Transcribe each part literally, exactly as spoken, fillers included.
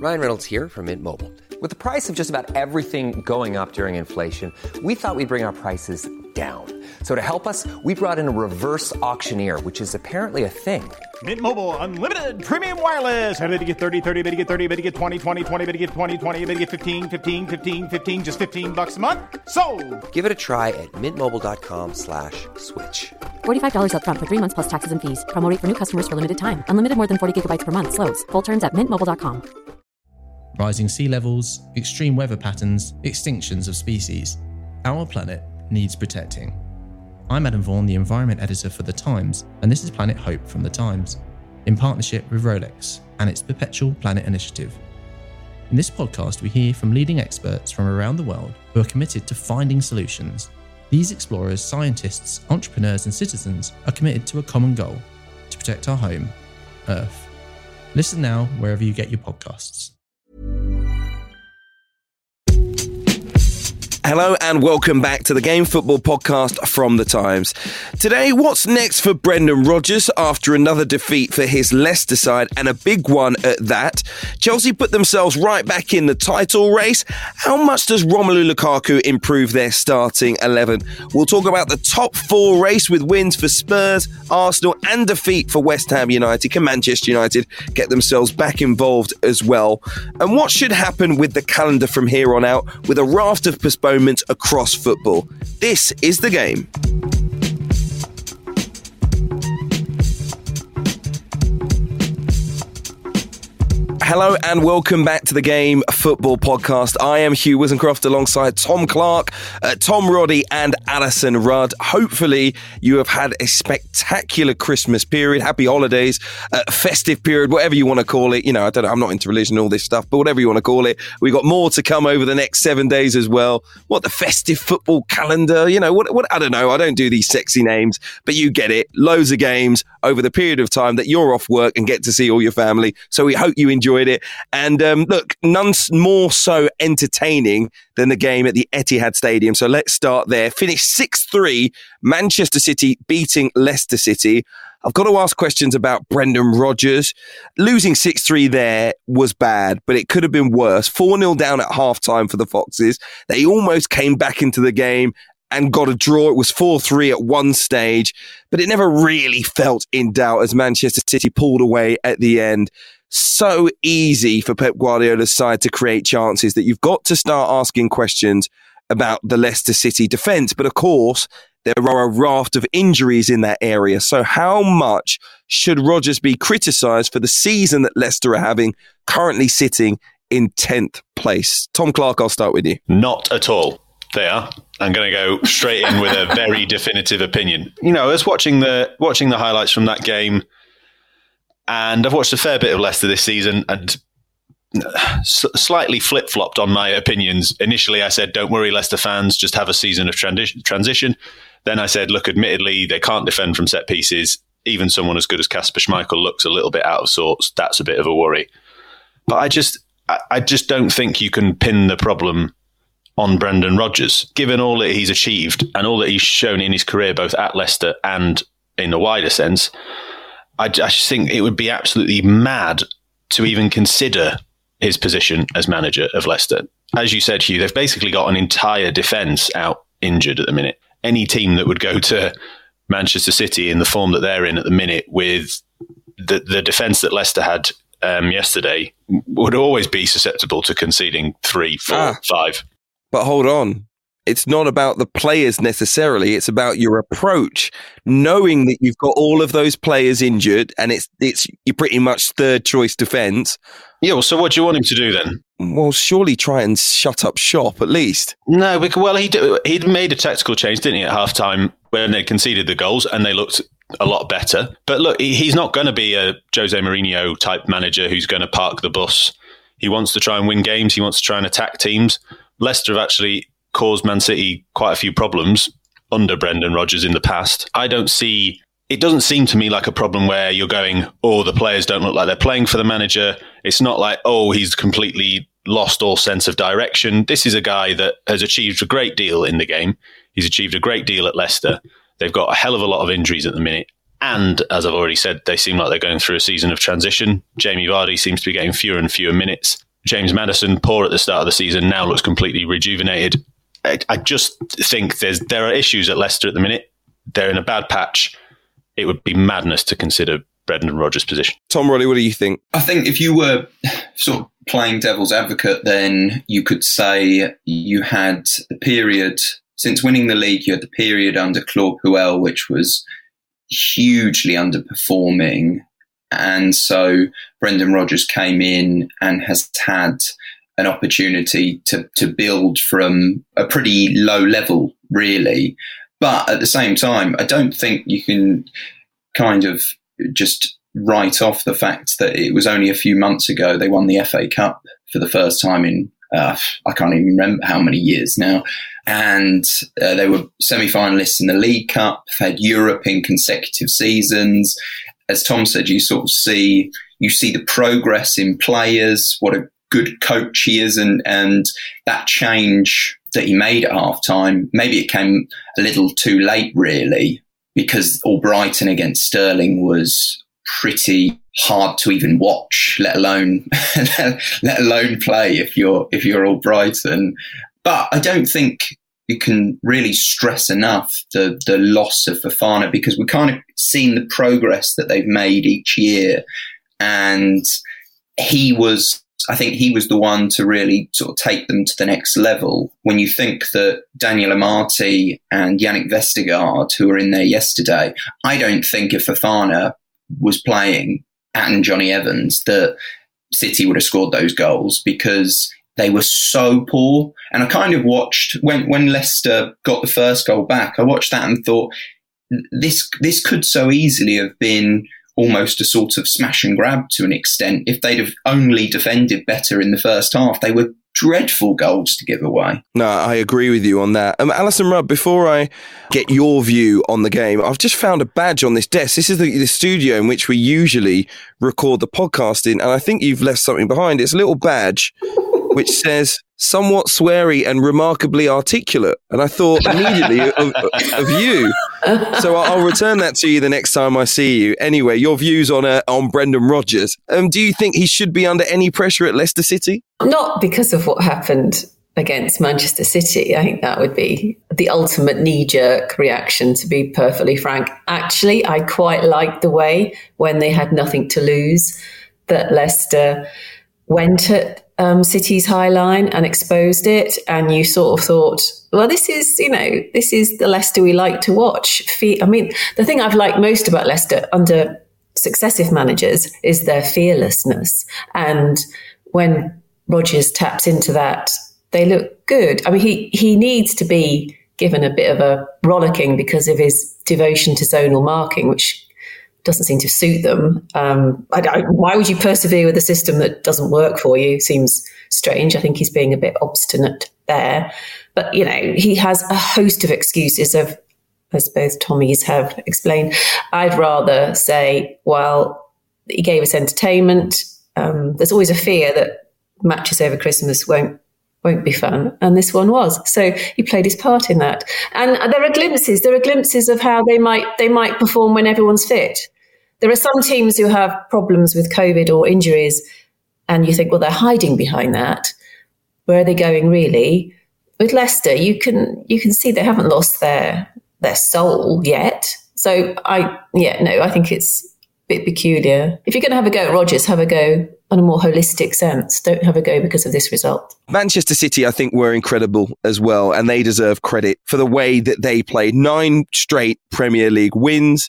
Ryan Reynolds here from Mint Mobile. With the price of just about everything going up during inflation, we thought we'd bring our prices down. So to help us, we brought in a reverse auctioneer, which is apparently a thing. Mint Mobile Unlimited Premium Wireless. How to get thirty, thirty, how to get thirty, how to get twenty, twenty, twenty, how to get twenty, twenty, how to get fifteen, fifteen, fifteen, fifteen, just fifteen bucks a month? Sold! Give it a try at mintmobile.com slash switch. forty-five dollars up front for three months plus taxes and fees. Promo rate for new customers for limited time. Unlimited more than forty gigabytes per month. Slows full terms at mint mobile dot com. Rising sea levels, extreme weather patterns, extinctions of species. Our planet needs protecting. I'm Adam Vaughan, the Environment Editor for The Times, and this is Planet Hope from The Times, in partnership with Rolex and its Perpetual Planet Initiative. In this podcast, we hear from leading experts from around the world who are committed to finding solutions. These explorers, scientists, entrepreneurs, and citizens are committed to a common goal: to protect our home, Earth. Listen now wherever you get your podcasts. Hello and welcome back to the Game Football Podcast from The Times. Today, what's next for Brendan Rodgers after another defeat for his Leicester side, and a big one at that? Chelsea put themselves right back in the title race. How much does Romelu Lukaku improve their starting eleven? We'll talk about the top four race with wins for Spurs, Arsenal and defeat for West Ham United. Can Manchester United get themselves back involved as well? And what should happen with the calendar from here on out, with a raft of postponements across football? This is The Game. Hello and welcome back to the Game Football Podcast. I am Hugh Wizencroft alongside Tom Clark, uh, Tom Roddy and Alison Rudd. Hopefully you have had a spectacular Christmas period, happy holidays, uh, festive period, whatever you want to call it. You know, I don't know, I'm not into religion and all this stuff, but whatever you want to call it. We've got more to come over the next seven days as well. What, the festive football calendar? You know, what, what I don't know. I don't do these sexy names, but you get it. Loads of games over the period of time that you're off work and get to see all your family. So we hope you enjoy it. And um, look, none more so entertaining than the game at the Etihad Stadium. So let's start there. Finished six three, Manchester City beating Leicester City. I've got to ask questions about Brendan Rodgers. Losing six three there was bad, but it could have been worse. four nil down at half-time for the Foxes. They almost came back into the game and got a draw. It was four three at one stage, but it never really felt in doubt as Manchester City pulled away at the end. So easy for Pep Guardiola's side to create chances that you've got to start asking questions about the Leicester City defence. But of course, there are a raft of injuries in that area. So how much should Rodgers be criticised for the season that Leicester are having, currently sitting in tenth place? Tom Clark, I'll start with you. Not at all. They are. I'm going to go straight in with a very definitive opinion. You know, I was watching the watching the highlights from that game, and I've watched a fair bit of Leicester this season and s- slightly flip-flopped on my opinions. Initially, I said, don't worry, Leicester fans, just have a season of transi- transition. Then I said, look, admittedly, they can't defend from set pieces. Even someone as good as Kasper Schmeichel looks a little bit out of sorts. That's a bit of a worry. But I just, I, I just don't think you can pin the problem on Brendan Rodgers, given all that he's achieved and all that he's shown in his career, both at Leicester and in a wider sense. I, I just think it would be absolutely mad to even consider his position as manager of Leicester. As you said, Hugh, they've basically got an entire defence out injured at the minute. Any team that would go to Manchester City in the form that they're in at the minute with the, the defence that Leicester had um, yesterday would always be susceptible to conceding three, four, ah. five. But hold on. It's not about the players necessarily. It's about your approach, knowing that you've got all of those players injured and it's it's you're pretty much third choice defence. Yeah, well, so what do you want him to do then? Well, surely try and shut up shop at least. No, because, well, he he'd made a tactical change, didn't he, at half-time when they conceded the goals and they looked a lot better. But look, he's not going to be a Jose Mourinho type manager who's going to park the bus. He wants to try and win games. He wants to try and attack teams. Leicester have actually caused Man City quite a few problems under Brendan Rodgers in the past. I don't see, it doesn't seem to me like a problem where you're going, oh, the players don't look like they're playing for the manager. It's not like, oh, he's completely lost all sense of direction. This is a guy that has achieved a great deal in the game. He's achieved a great deal at Leicester. They've got a hell of a lot of injuries at the minute. And as I've already said, they seem like they're going through a season of transition. Jamie Vardy seems to be getting fewer and fewer minutes. James Maddison, poor at the start of the season, now looks completely rejuvenated. I, I just think there's there are issues at Leicester at the minute. They're in a bad patch. It would be madness to consider Brendan Rodgers' position. Tom Roddy, what do you think? I think if you were sort of playing devil's advocate, then you could say you had the period, since winning the league, you had the period under Claude Puel, which was hugely underperforming. And so Brendan Rodgers came in and has had an opportunity to, to build from a pretty low level, really. But at the same time, I don't think you can kind of just write off the fact that it was only a few months ago they won the F A Cup for the first time in, uh, I can't even remember how many years now. And uh, they were semi-finalists in the League Cup, had Europe in consecutive seasons. As Tom said, you sort of see, you see the progress in players, what a good coach he is, and, and that change that he made at half time, maybe it came a little too late, really, because Albrighton against Sterling was pretty hard to even watch, let alone let alone play if you're if you're Albrighton. But I don't think you can really stress enough the the loss of Fofana, because we kind of seen the progress that they've made each year, and he was. I think he was the one to really sort of take them to the next level. When you think that Daniel Amati and Yannick Vestergaard, who were in there yesterday, I don't think if Fofana was playing and Johnny Evans, that City would have scored those goals, because they were so poor. And I kind of watched, when, when Leicester got the first goal back, I watched that and thought, this this could so easily have been almost a sort of smash and grab to an extent. If they'd have only defended better in the first half, they were dreadful goals to give away. No, I agree with you on that. Um, Alison Rudd, before I get your view on the game, I've just found a badge on this desk. This is the, the studio in which we usually record the podcast in, and I think you've left something behind. It's a little badge which says somewhat sweary and remarkably articulate. And I thought immediately of, of you. So I'll return that to you the next time I see you. Anyway, your views on uh, on Brendan Rodgers. Um, do you think he should be under any pressure at Leicester City? Not because of what happened against Manchester City. I think that would be the ultimate knee-jerk reaction, to be perfectly frank. Actually, I quite liked the way, when they had nothing to lose, that Leicester went at um, City's high line and exposed it, and you sort of thought, well, this is, you know, this is the Leicester we like to watch. I mean, the thing I've liked most about Leicester under successive managers is their fearlessness. And when Rodgers taps into that, they look good. I mean, he, he needs to be given a bit of a rollicking because of his devotion to zonal marking, which doesn't seem to suit them. Um, I don't, why would you persevere with a system that doesn't work for you? Seems strange. I think he's being a bit obstinate there. But, you know, he has a host of excuses, of, as both Tommies have explained. I'd rather say, well, he gave us entertainment. Um, there's always a fear that matches over Christmas won't won't be fun, and this one was. So he played his part in that. And there are glimpses. There are glimpses of how they might they might perform when everyone's fit. There are some teams who have problems with COVID or injuries, and you think, well, they're hiding behind that. Where are they going, really? With Leicester, you can you can see they haven't lost their their soul yet. So I yeah no, I think it's a bit peculiar. If you're going to have a go at Rodgers, have a go on a more holistic sense. Don't have a go because of this result. Manchester City, I think, were incredible as well, and they deserve credit for the way that they played. Nine straight Premier League wins.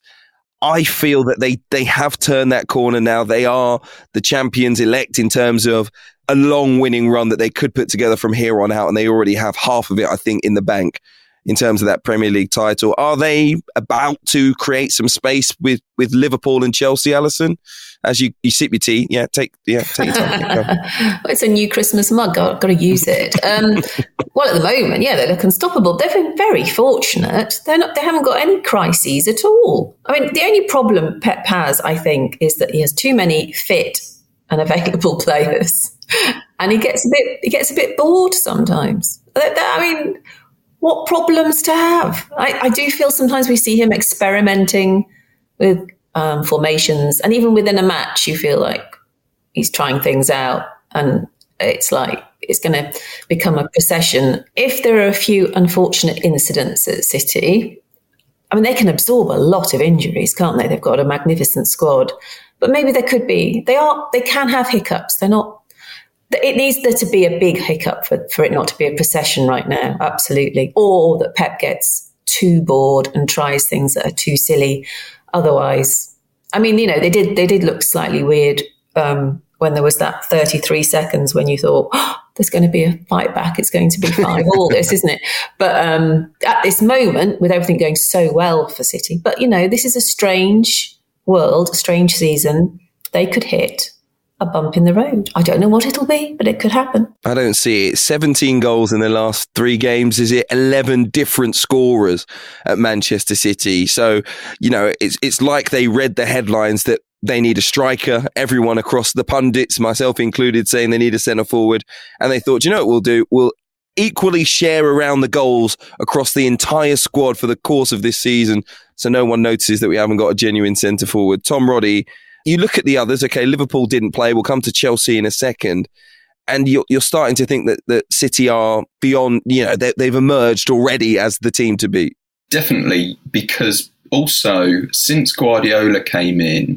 I feel that they, they have turned that corner now. They are the champions elect in terms of a long winning run that they could put together from here on out, and they already have half of it, I think, in the bank in terms of that Premier League title. Are they about to create some space with, with Liverpool and Chelsea, Alison? As you, you sip your tea, yeah, take yeah, take your time. Well, it's a new Christmas mug. I've got to use it. Um, well, at the moment, yeah, they look unstoppable. They've been very fortunate. They're not. They haven't got any crises at all. I mean, the only problem Pep has, I think, is that he has too many fit and available players, and he gets a bit. He gets a bit bored sometimes. I mean, what problems to have? I, I do feel sometimes we see him experimenting with Um, formations, and even within a match you feel like he's trying things out, and it's like it's going to become a procession. If there are a few unfortunate incidents at City, I mean, they can absorb a lot of injuries, can't they? They've got a magnificent squad, but maybe there could be, they are, they can have hiccups. They're not, it needs there to be a big hiccup for, for it not to be a procession right now. Absolutely. Or that Pep gets too bored and tries things that are too silly. Otherwise, I mean, you know, they did, they did look slightly weird um, when there was that thirty-three seconds when you thought, oh, there's going to be a fight back. It's going to be five all this, isn't it? But um, at this moment, with everything going so well for City, but, you know, this is a strange world, a strange season. They could hit a bump in the road. I don't know what it'll be, but it could happen. I don't see it. seventeen goals in the last three games. Is it eleven different scorers at Manchester City? So, you know, it's it's like they read the headlines that they need a striker. Everyone across the pundits, myself included, saying they need a centre forward. And they thought, you know what we'll do? We'll equally share around the goals across the entire squad for the course of this season, so no one notices that we haven't got a genuine centre forward. Tom Roddy, you look at the others. Okay, Liverpool didn't play. We'll come to Chelsea in a second. And you're, you're starting to think that, that City are beyond, you know, they, they've emerged already as the team to beat. Definitely, because also since Guardiola came in,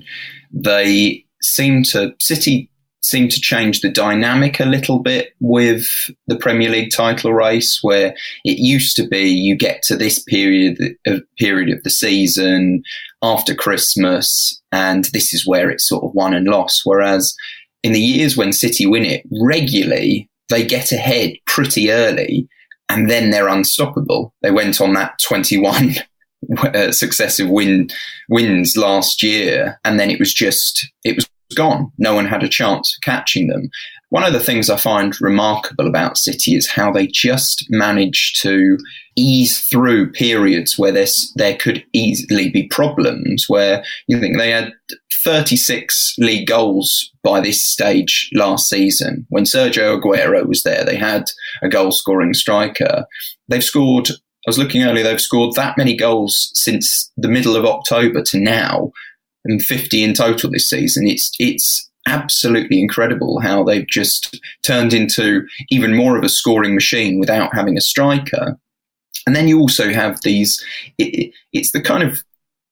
they seem to, City seem to change the dynamic a little bit with the Premier League title race, where it used to be you get to this period of, period of the season after Christmas, and this is where it's sort of won and lost. Whereas in the years when City win it regularly, they get ahead pretty early and then they're unstoppable. They went on that twenty-one uh, successive win wins last year, and then it was just, it was gone. No one had a chance of catching them. One of the things I find remarkable about City is how they just managed to ease through periods where there's, there could easily be problems, where you think they had thirty-six league goals by this stage last season. When Sergio Aguero was there, they had a goal-scoring striker. They've scored, I was looking earlier, they've scored that many goals since the middle of October to now, and fifty in total this season. It's it's absolutely incredible how they've just turned into even more of a scoring machine without having a striker. And then you also have these, it, it's the kind of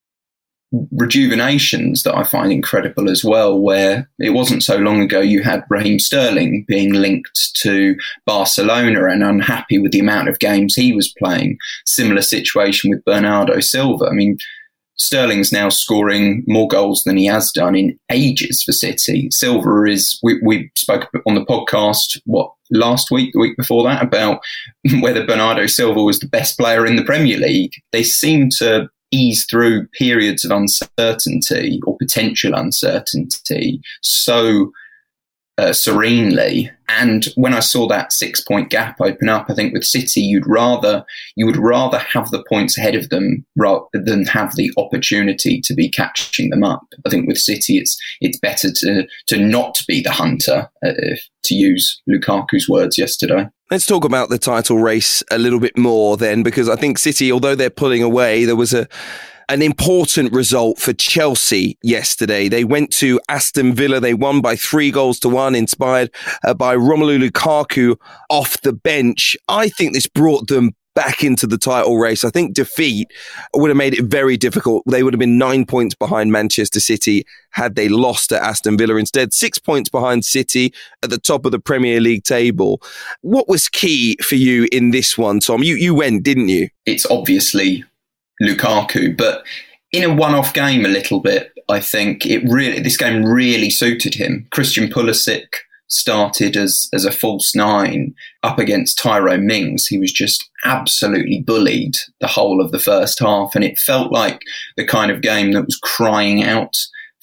rejuvenations that I find incredible as well, where it wasn't so long ago you had Raheem Sterling being linked to Barcelona and unhappy with the amount of games he was playing. Similar situation with Bernardo Silva. I mean, Sterling's now scoring more goals than he has done in ages for City. Silva is, we, we spoke on the podcast, what, last week, the week before that, about whether Bernardo Silva was the best player in the Premier League. They seem to ease through periods of uncertainty or potential uncertainty so uh, serenely. And when I saw that six-point gap open up, I think with City, you'd rather you would rather have the points ahead of them rather than have the opportunity to be catching them up. I think with City, it's it's better to to not be the hunter, uh, to use Lukaku's words yesterday. Let's talk about the title race a little bit more then, because I think City, although they're pulling away, there was a an important result for Chelsea yesterday. They went to Aston Villa. They won by three goals to one, inspired uh, by Romelu Lukaku off the bench. I think this brought them back into the title race. I think defeat would have made it very difficult. They would have been nine points behind Manchester City had they lost at Aston Villa. Instead, six points behind City at the top of the Premier League table. What was key for you in this one, Tom? You, you went, didn't you? It's obviously Lukaku, but in a one-off game a little bit, I think it really, this game really suited him. Christian Pulisic started as as a false nine up against Tyrone Mings. He was just absolutely bullied the whole of the first half, and it felt like the kind of game that was crying out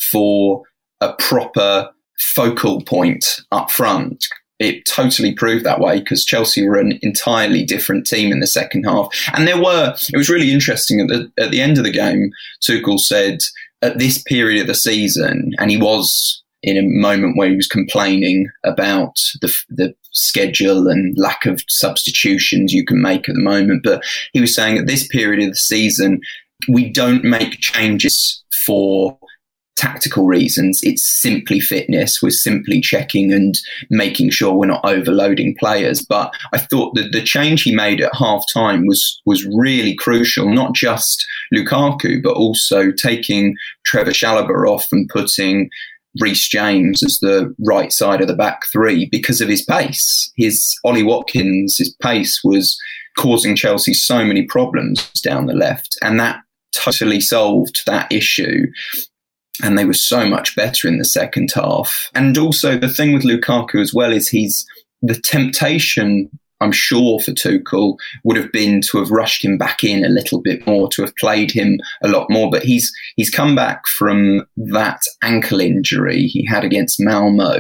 for a proper focal point up front. It totally proved that way, because Chelsea were an entirely different team in the second half. And there were, it was really interesting at the, at the end of the game, Tuchel said at this period of the season, and he was in a moment where he was complaining about the, the schedule and lack of substitutions you can make at the moment. But he was saying at this period of the season, we don't make changes for tactical reasons. It's simply fitness. We're simply checking and making sure we're not overloading players. But I thought that the change he made at half time was, was really crucial, not just Lukaku, but also taking Trevor Chalobah off and putting Reece James as the right side of the back three because of his pace. His Ollie Watkins, his pace was causing Chelsea so many problems down the left, and that totally solved that issue. And they were so much better in the second half. And also the thing with Lukaku as well is he's the temptation, I'm sure, for Tuchel would have been to have rushed him back in a little bit more, to have played him a lot more. But he's he's come back from that ankle injury he had against Malmo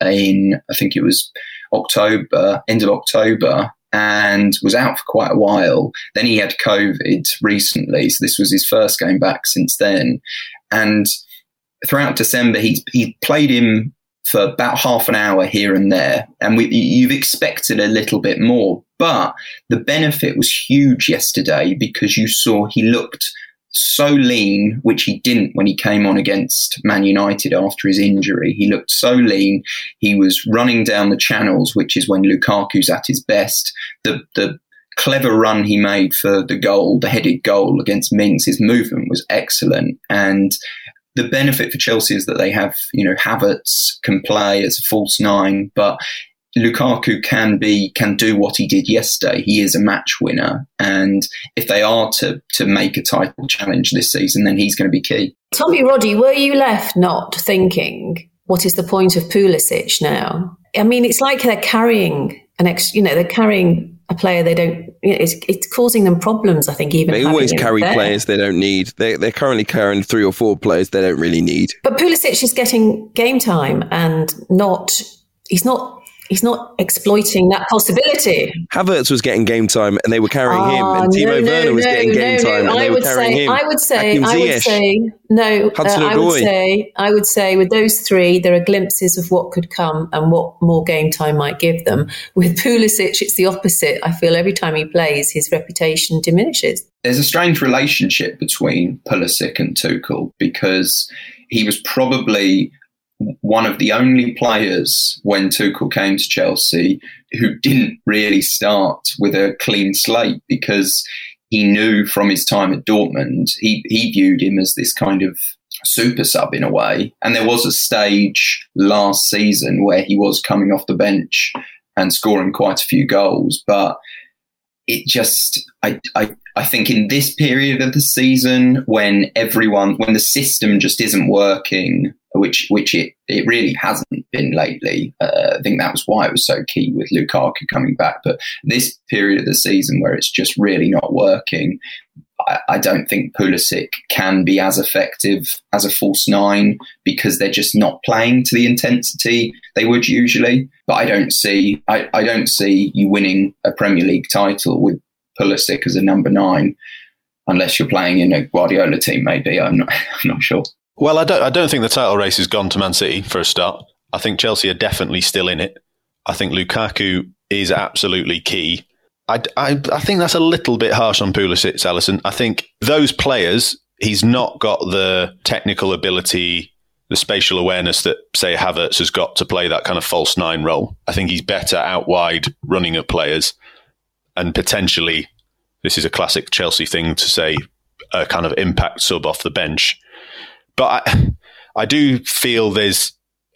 in, I think it was October, end of October, and was out for quite a while. Then he had COVID recently, so this was his first game back since then. And throughout December, he he played him for about half an hour here and there, and we, you've expected a little bit more. But the benefit was huge yesterday because you saw he looked so lean, which he didn't when he came on against Man United after his injury. He looked so lean. He was running down the channels, which is when Lukaku's at his best. The the clever run he made for the goal, the headed goal against Mings, his movement was excellent. And the benefit for Chelsea is that they have, you know, Havertz can play as a false nine, but Lukaku can be, can do what he did yesterday. He is a match winner. And if they are to, to make a title challenge this season, then he's going to be key. Tommy Roddy, were you left not thinking, what is the point of Pulisic now? I mean, it's like they're carrying an ex, you know, they're carrying a player they don't, you know, it's, it's causing them problems, I think, even. They always carry players they don't need. They, they're currently carrying three or four players they don't really need. But Pulisic is getting game time and not, he's not, he's not exploiting that possibility. Havertz was getting game time and they were carrying oh, him, and Timo no, Werner no, was no, getting game no, time no. and they I were would carrying say, him. I would say, Hakim I would Ziyech, say, no, uh, I would Odoi. say, I would say with those three, there are glimpses of what could come and what more game time might give them. With Pulisic, it's the opposite. I feel every time he plays, his reputation diminishes. There's a strange relationship between Pulisic and Tuchel because he was probably one of the only players when Tuchel came to Chelsea who didn't really start with a clean slate, because he knew from his time at Dortmund, he, he viewed him as this kind of super sub in a way. And there was a stage last season where he was coming off the bench and scoring quite a few goals. But it just, I, I, I think in this period of the season, when everyone, when the system just isn't working, which which it, it really hasn't been lately. Uh, I think that was why it was so key with Lukaku coming back. But this period of the season where it's just really not working, I, I don't think Pulisic can be as effective as a false nine because they're just not playing to the intensity they would usually. But I don't see I, I don't see you winning a Premier League title with Pulisic as a number nine, unless you're playing in a Guardiola team. Maybe I'm not. I'm not sure. Well, I don't. I don't think the title race has gone to Man City for a start. I think Chelsea are definitely still in it. I think Lukaku is absolutely key. I, I, I think that's a little bit harsh on Pulisic, Alison. I think those players, he's not got the technical ability, the spatial awareness that, say, Havertz has got to play that kind of false nine role. I think he's better out wide running at players, and potentially, this is a classic Chelsea thing to say, a kind of impact sub off the bench. But I, I do feel there's,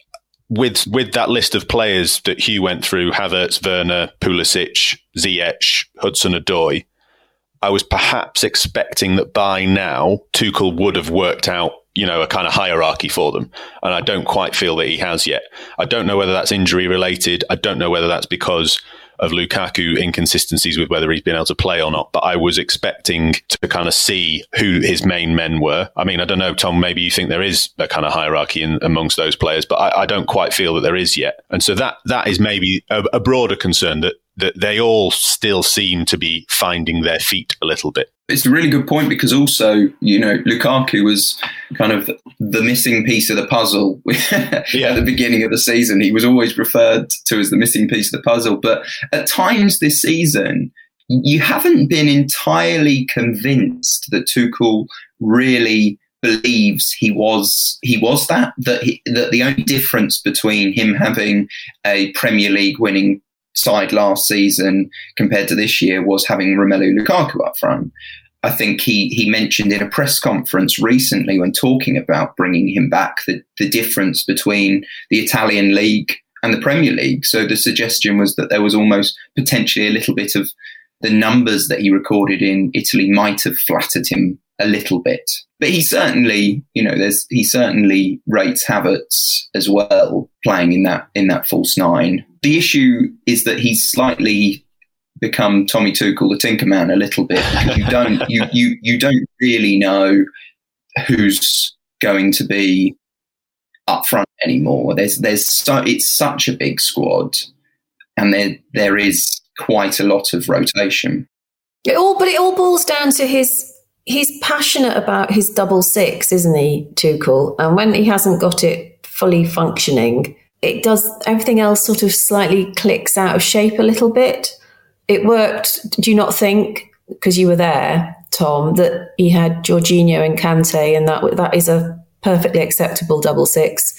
with with that list of players that Hugh went through, Havertz, Werner, Pulisic, Ziyech, Hudson-Odoi, I was perhaps expecting that by now Tuchel would have worked out, you know, a kind of hierarchy for them. And I don't quite feel that he has yet. I don't know whether that's injury related. I don't know whether that's because of Lukaku inconsistencies with whether he's been able to play or not. But I was expecting to kind of see who his main men were. I mean, I don't know, Tom, maybe you think there is a kind of hierarchy in, amongst those players, but I, I don't quite feel that there is yet. And so that that is maybe a, a broader concern, that that they all still seem to be finding their feet a little bit. It's a really good point, because also, you know, Lukaku was kind of the missing piece of the puzzle yeah. at the beginning of the season. He was always referred to as the missing piece of the puzzle. But at times this season, you haven't been entirely convinced that Tuchel really believes he was he was that that he, that the only difference between him having a Premier League winning side last season compared to this year was having Romelu Lukaku up front. I think he he mentioned in a press conference recently when talking about bringing him back the, the difference between the Italian league and the Premier League. So the suggestion was that there was almost potentially a little bit of the numbers that he recorded in Italy might have flattered him a little bit. But he certainly, you know, there's he certainly rates Havertz as well playing in that in that false nine. The issue is that he's slightly become Tommy Tuchel, the Tinkerman, a little bit. You don't you you you don't really know who's going to be up front anymore. There's there's so it's such a big squad, and there there is quite a lot of rotation. It all, but it all boils down to his. He's passionate about his double six, isn't he, Tuchel? And when he hasn't got it fully functioning, it does everything else sort of slightly clicks out of shape a little bit. It worked. Do you not think, because you were there, Tom, that he had Jorginho and Kante, and that that is a perfectly acceptable double six?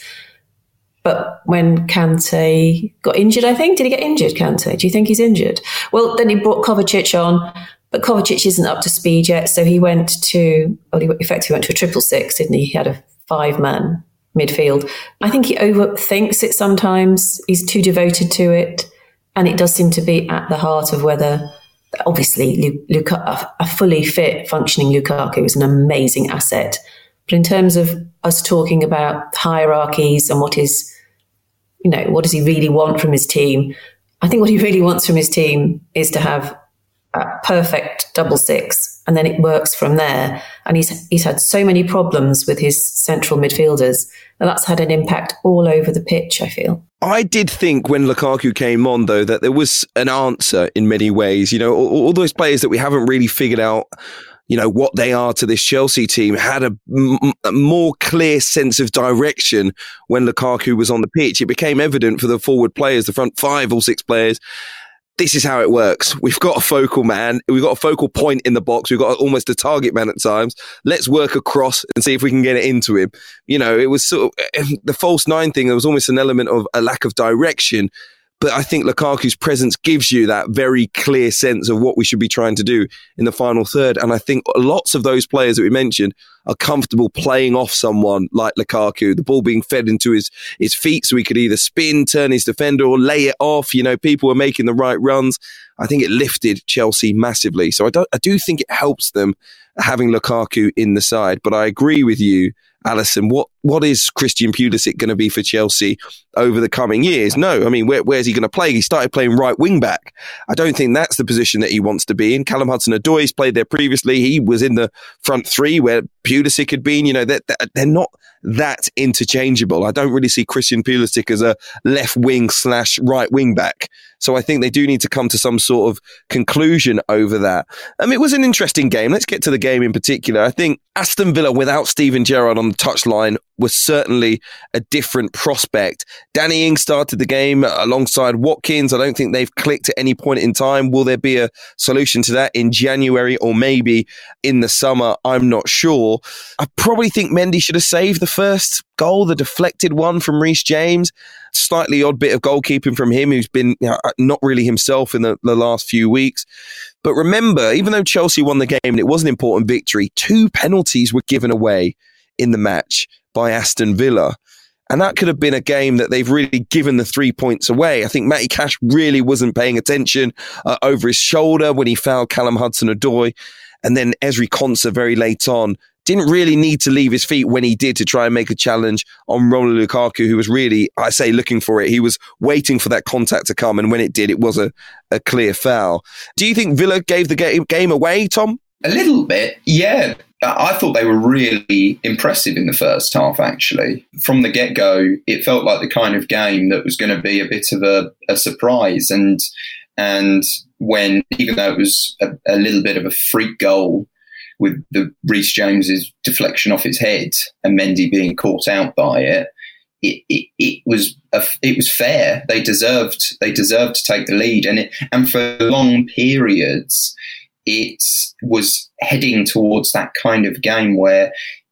But when Kante got injured, I think, did he get injured, Kante? Do you think he's injured? Well, then he brought Kovacic on. But Kovacic isn't up to speed yet, so he went to, well, he effectively went to a triple six, didn't he? He had a five-man midfield. I think he overthinks it sometimes. He's too devoted to it, and it does seem to be at the heart of whether, obviously, Luka, a fully fit, functioning Lukaku is an amazing asset. But in terms of us talking about hierarchies and what is, you know, what does he really want from his team? I think what he really wants from his team is to have a perfect double six, and then it works from there. And he's he's had so many problems with his central midfielders, and that's had an impact all over the pitch, I feel. I did think when Lukaku came on, though, that there was an answer in many ways. You know, all, all those players that we haven't really figured out, you know, what they are to this Chelsea team had a, m- a more clear sense of direction when Lukaku was on the pitch. It became evident for the forward players, the front five or six players. This is how it works. We've got a focal man. We've got a focal point in the box. We've got almost a target man at times. Let's work across and see if we can get it into him. You know, it was sort of the false nine thing. There was almost an element of a lack of direction. But I think Lukaku's presence gives you that very clear sense of what we should be trying to do in the final third. And I think lots of those players that we mentioned are comfortable playing off someone like Lukaku, the ball being fed into his, his feet so he could either spin, turn his defender, or lay it off. You know, people were making the right runs. I think it lifted Chelsea massively. So I, don't, I do think it helps them having Lukaku in the side. But I agree with you, Alison. What what is Christian Pulisic going to be for Chelsea over the coming years? No, I mean, where, where's he going to play? He started playing right wing back. I don't think that's the position that he wants to be in. Callum Hudson-Odoi's played there previously. He was in the front three where Pulisic had been. You know, they're, they're not that interchangeable. I don't really see Christian Pulisic as a left wing slash right wing back. So I think they do need to come to some sort of conclusion over that. Um, it was an interesting game. Let's get to the game in particular. I think Aston Villa without Steven Gerrard on the touchline was certainly a different prospect. Danny Ings started the game alongside Watkins. I don't think they've clicked at any point in time. Will there be a solution to that in January or maybe in the summer? I'm not sure. I probably think Mendy should have saved the first goal, the deflected one from Reece James. Slightly odd bit of goalkeeping from him, who's been, you know, not really himself in the, the last few weeks. But remember, even though Chelsea won the game and it was an important victory, two penalties were given away in the match by Aston Villa. And that could have been a game that they've really given the three points away. I think Matty Cash really wasn't paying attention uh, over his shoulder when he fouled Callum Hudson-Odoi. And then Ezri Konsa very late on didn't really need to leave his feet when he did to try and make a challenge on Romelu Lukaku, who was really, I say, looking for it. He was waiting for that contact to come. And when it did, it was a, a clear foul. Do you think Villa gave the game, game away, Tom? A little bit, yeah. I thought they were really impressive in the first half, actually. From the get-go, it felt like the kind of game that was going to be a bit of a, a surprise. And and when, even though it was a, a little bit of a freak goal with the Reece James's deflection off his head and Mendy being caught out by it, it it, it was a, it was fair. They deserved they deserved to take the lead, and it, and for long periods, it was heading towards that kind of game where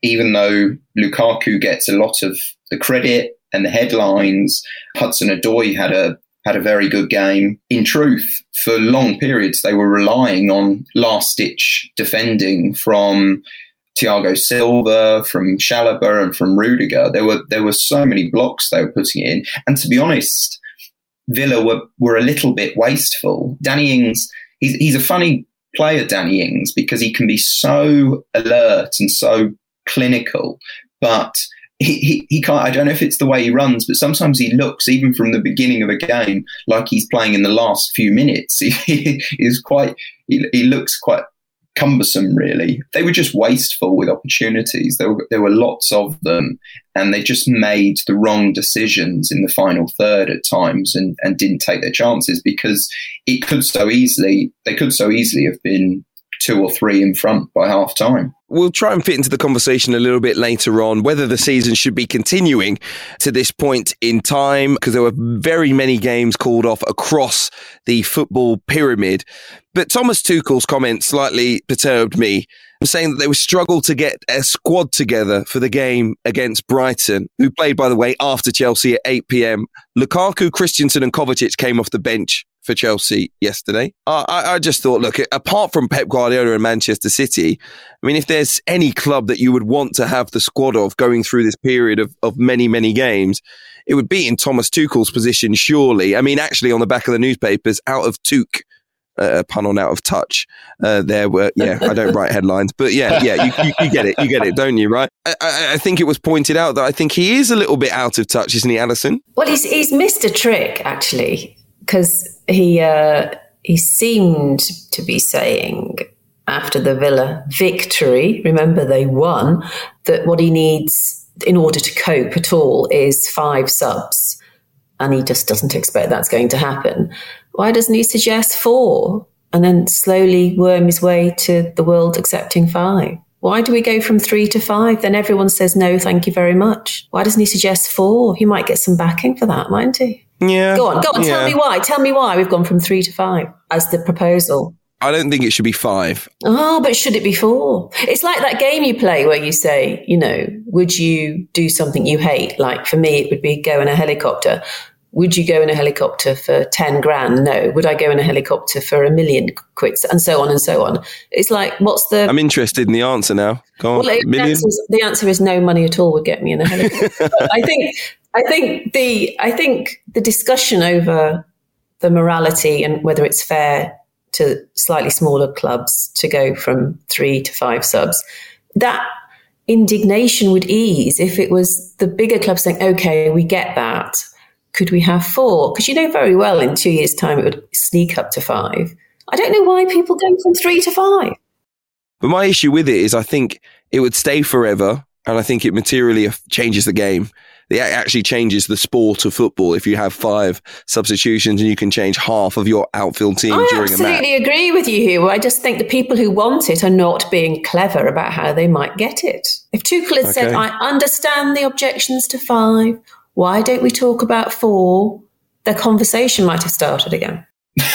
even though Lukaku gets a lot of the credit and the headlines, Hudson-Odoi had a had a very good game. In truth, for long periods, they were relying on last-ditch defending from Thiago Silva, from Chalobah, and from Rudiger. There were there were so many blocks they were putting in. And to be honest, Villa were, were a little bit wasteful. Danny Ings, he's, he's a funny player, Danny Ings, because he can be so alert and so clinical, but he, he, he can't, I don't know if it's the way he runs, but sometimes he looks, even from the beginning of a game, like he's playing in the last few minutes. He, he is quite, he, he looks quite cumbersome, really. They were just wasteful with opportunities. There were, there were lots of them, and they just made the wrong decisions in the final third at times and, and didn't take their chances, because it could so easily, they could so easily have been two or three in front by half time. We'll try and fit into the conversation a little bit later on whether the season should be continuing to this point in time, because there were very many games called off across the football pyramid. But Thomas Tuchel's comment slightly perturbed me, saying that they would struggle to get a squad together for the game against Brighton, who played, by the way, after Chelsea at eight p.m. Lukaku, Christensen and Kovacic came off the bench for Chelsea yesterday. I, I just thought, look, apart from Pep Guardiola and Manchester City, I mean, if there's any club that you would want to have the squad of going through this period of, of many, many games, it would be in Thomas Tuchel's position, surely. I mean, actually, on the back of the newspapers, out of Tuch, a uh, pun on out of touch, uh, there were, yeah, I don't write headlines, but yeah, yeah, you, you, you get it, you get it, don't you, right? I, I, I think it was pointed out that I think he is a little bit out of touch, isn't he, Alison? Well, he's, he's missed a trick, actually, because he uh, he seemed to be saying after the Villa victory, remember they won, that what he needs in order to cope at all is five subs. And he just doesn't expect that's going to happen. Why doesn't he suggest four and then slowly worm his way to the world accepting five? Why do we go from three to five? Then everyone says, no, thank you very much. Why doesn't he suggest four? He might get some backing for that, mightn't he? Yeah. Go on, go on, yeah. tell me why. Tell me why we've gone from three to five as the proposal. I don't think it should be five. Oh, but should it be four? It's like that game you play where you say, you know, would you do something you hate? Like for me, it would be go in a helicopter. Would you go in a helicopter for ten grand? No. Would I go in a helicopter for a million quid? And so on and so on. It's like, what's the... I'm interested in the answer now. Go on. Well, the answer, is, the answer is no money at all would get me in a helicopter. I think, I think the, I think the discussion over the morality and whether it's fair to slightly smaller clubs to go from three to five subs, that indignation would ease if it was the bigger clubs saying, okay, we get that. Could we have four? Because you know very well in two years' time it would sneak up to five. I don't know why people go from three to five. But my issue with it is I think it would stay forever, and I think it materially changes the game. It actually changes the sport of football if you have five substitutions and you can change half of your outfield team I during a match. I absolutely agree with you, Hugh. I just think the people who want it are not being clever about how they might get it. If Tuchel had okay. said, I understand the objections to five, why don't we talk about four? The conversation might have started again.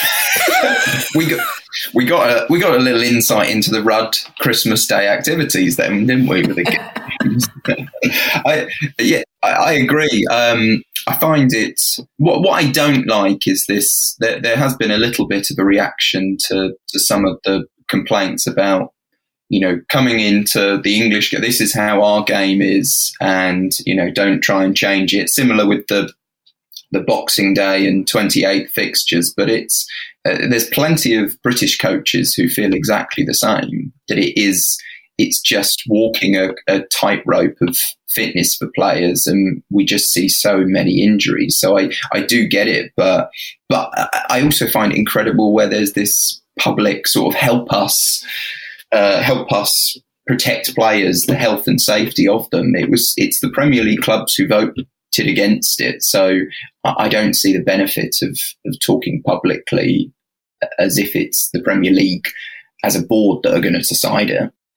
we got we got a we got a little insight into the Rudd Christmas Day activities then, didn't we? With the games? I, yeah, I, I agree. Um, I find it what what I don't like is this. There, there has been a little bit of a reaction to to some of the complaints about, you know, coming into the English, this is how our game is, and, you know, don't try and change it. Similar with the the Boxing Day and twenty-eight fixtures, but it's uh, there's plenty of British coaches who feel exactly the same, that it is, it's just walking a, a tightrope of fitness for players, and we just see so many injuries. So I, I do get it, but but I also find it incredible where there's this public sort of help us Uh, help us protect players, the health and safety of them. It was, it's the Premier League clubs who voted against it. So I don't see the benefit of, of talking publicly as if it's the Premier League as a board that are going to decide it.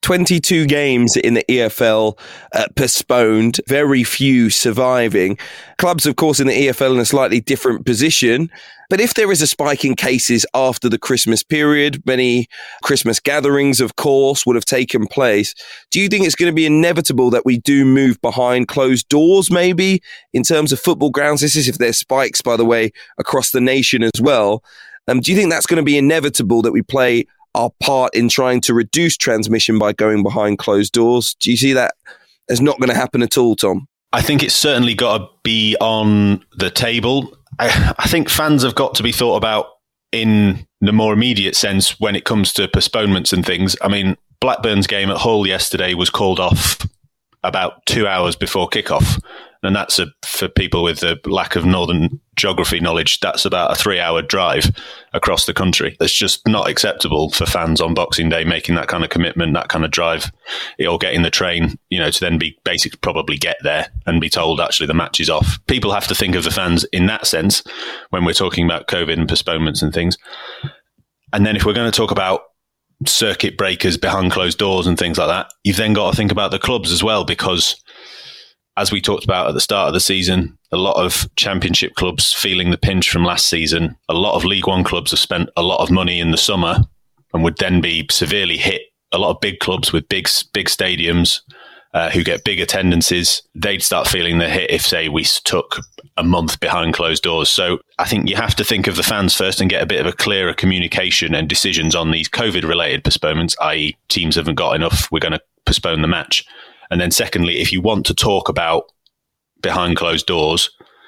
twenty-two games in the E F L uh, postponed, very few surviving. Clubs, of course, in the E F L in a slightly different position. But if there is a spike in cases after the Christmas period, many Christmas gatherings, of course, would have taken place. Do you think it's going to be inevitable that we do move behind closed doors, maybe, in terms of football grounds? This is if there's spikes, by the way, across the nation as well. Um, do you think that's going to be inevitable, that we play our part in trying to reduce transmission by going behind closed doors? Do you see that as not going to happen at all, Tom? I think it's certainly got to be on the table. I, I think fans have got to be thought about in the more immediate sense when it comes to postponements and things. I mean, Blackburn's game at Hull yesterday was called off about two hours before kickoff. And that's a, for people with a lack of northern geography knowledge, that's about a three-hour drive across the country. It's just not acceptable for fans on Boxing Day making that kind of commitment, that kind of drive, or getting the train, you know, to then be basically probably get there and be told actually the match is off. People have to think of the fans in that sense when we're talking about COVID and postponements and things. And then if we're going to talk about circuit breakers behind closed doors and things like that, you've then got to think about the clubs as well, because as we talked about at the start of the season, a lot of championship clubs feeling the pinch from last season. A lot of League One clubs have spent a lot of money in the summer and would then be severely hit. A lot of big clubs with big, big stadiums uh, who get big attendances, they'd start feeling the hit if, say, we took a month behind closed doors. So I think you have to think of the fans first and get a bit of a clearer communication and decisions on these COVID-related postponements, that is teams haven't got enough, we're going to postpone the match. And then secondly, if you want to talk about behind closed doors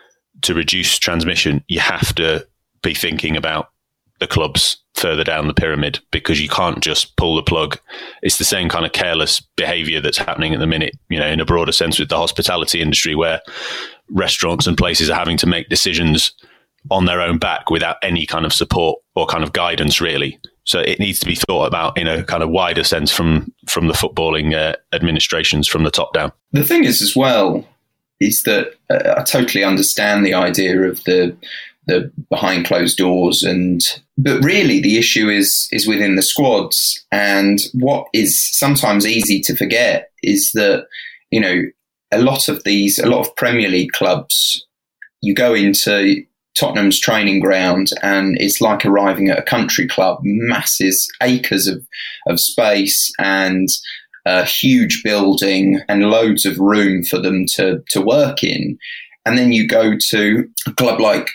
to reduce transmission, you have to be thinking about the clubs further down the pyramid, because you can't just pull the plug. It's the same kind of careless behaviour that's happening at the minute, you know, in a broader sense with the hospitality industry, where restaurants and places are having to make decisions on their own back without any kind of support or kind of guidance, really. So it needs to be thought about in a kind of wider sense from from the footballing uh, administrations from the top down. The thing is as well is that uh, I totally understand the idea of the the behind closed doors, and but really the issue is is within the squads. And what is sometimes easy to forget is that, you know, a lot of these, a lot of Premier League clubs, you go into Tottenham's training ground and it's like arriving at a country club, masses, acres of, of space and a huge building and loads of room for them to, to work in. And then you go to a club like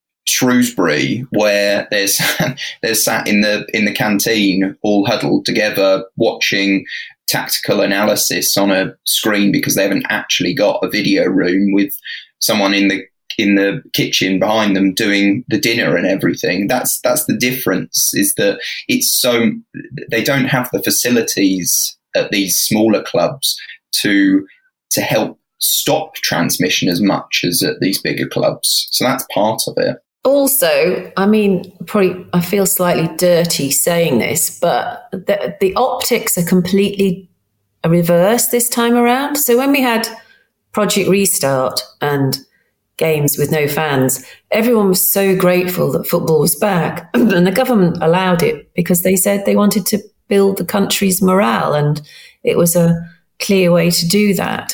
Shrewsbury, where there's they're sat in the in the canteen all huddled together watching tactical analysis on a screen because they haven't actually got a video room with someone in the in the kitchen behind them doing the dinner and everything. That's that's the difference, is that it's so they don't have the facilities at these smaller clubs to to help stop transmission as much as at these bigger clubs. So that's part of it. Also, I mean, probably I feel slightly dirty saying this, but the, the optics are completely reversed this time around. So when we had Project Restart and games with no fans, everyone was so grateful that football was back. And the government allowed it because they said they wanted to build the country's morale, and it was a clear way to do that.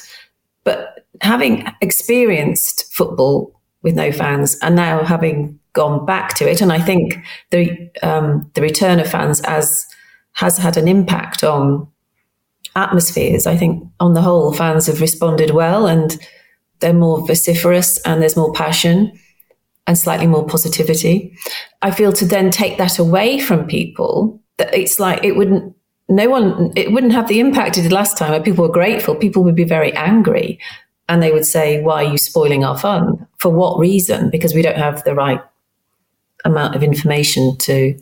But having experienced football with no fans and now having gone back to it, and I think the um, the return of fans as has had an impact on atmospheres. I think on the whole, fans have responded well, and they're more vociferous and there's more passion and slightly more positivity. I feel to then take that away from people, that it's like it wouldn't, no one, it wouldn't have the impact it did last time where people were grateful. People would be very angry and they would say, why are you spoiling our fun? For what reason? Because we don't have the right amount of information to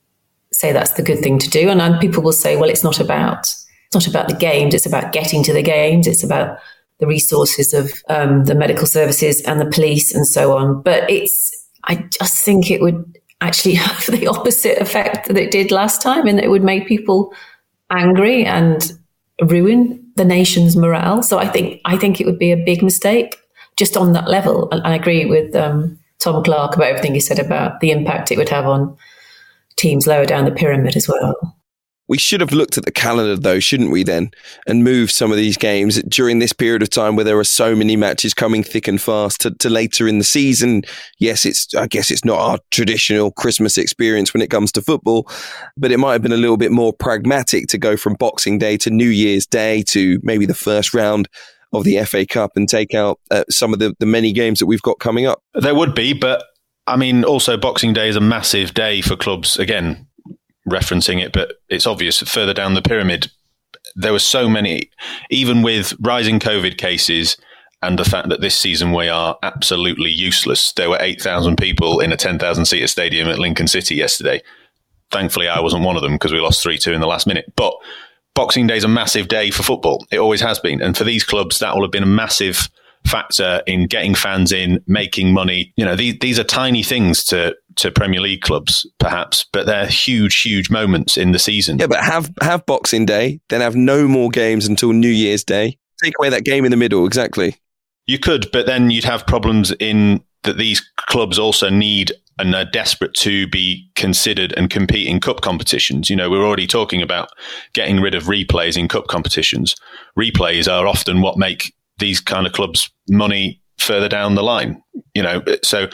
say that's the good thing to do. And then people will say, well, it's not about, it's not about the games. It's about getting to the games. It's about the resources of um, the medical services and the police and so on. But it's, I just think it would actually have the opposite effect that it did last time, and it would make people angry and ruin the nation's morale. So I think I think it would be a big mistake just on that level. And I agree with um, Tom Clark about everything he said about the impact it would have on teams lower down the pyramid as well. We should have looked at the calendar, though, shouldn't we, then, and moved some of these games during this period of time where there are so many matches coming thick and fast to, to later in the season. Yes, it's I guess it's not our traditional Christmas experience when it comes to football, but it might have been a little bit more pragmatic to go from Boxing Day to New Year's Day to maybe the first round of the F A Cup and take out uh, some of the, the many games that we've got coming up. There would be, but I mean, also Boxing Day is a massive day for clubs. Again, referencing it, but it's obvious further down the pyramid, there were so many, even with rising COVID cases and the fact that this season we are absolutely useless. There were eight thousand people in a ten thousand seater stadium at Lincoln City yesterday. Thankfully, I wasn't one of them because we lost three two in the last minute. But Boxing Day is a massive day for football. It always has been. And for these clubs, that will have been a massive factor in getting fans in, making money. You know, these, these are tiny things to to Premier League clubs, perhaps, but they're huge, huge moments in the season. Yeah, but have have Boxing Day, then have no more games until New Year's Day. Take away that game in the middle, exactly. You could, but then you'd have problems in that these clubs also need and are desperate to be considered and compete in cup competitions. You know, we're already talking about getting rid of replays in cup competitions. Replays are often what make these kind of clubs money further down the line. You know, so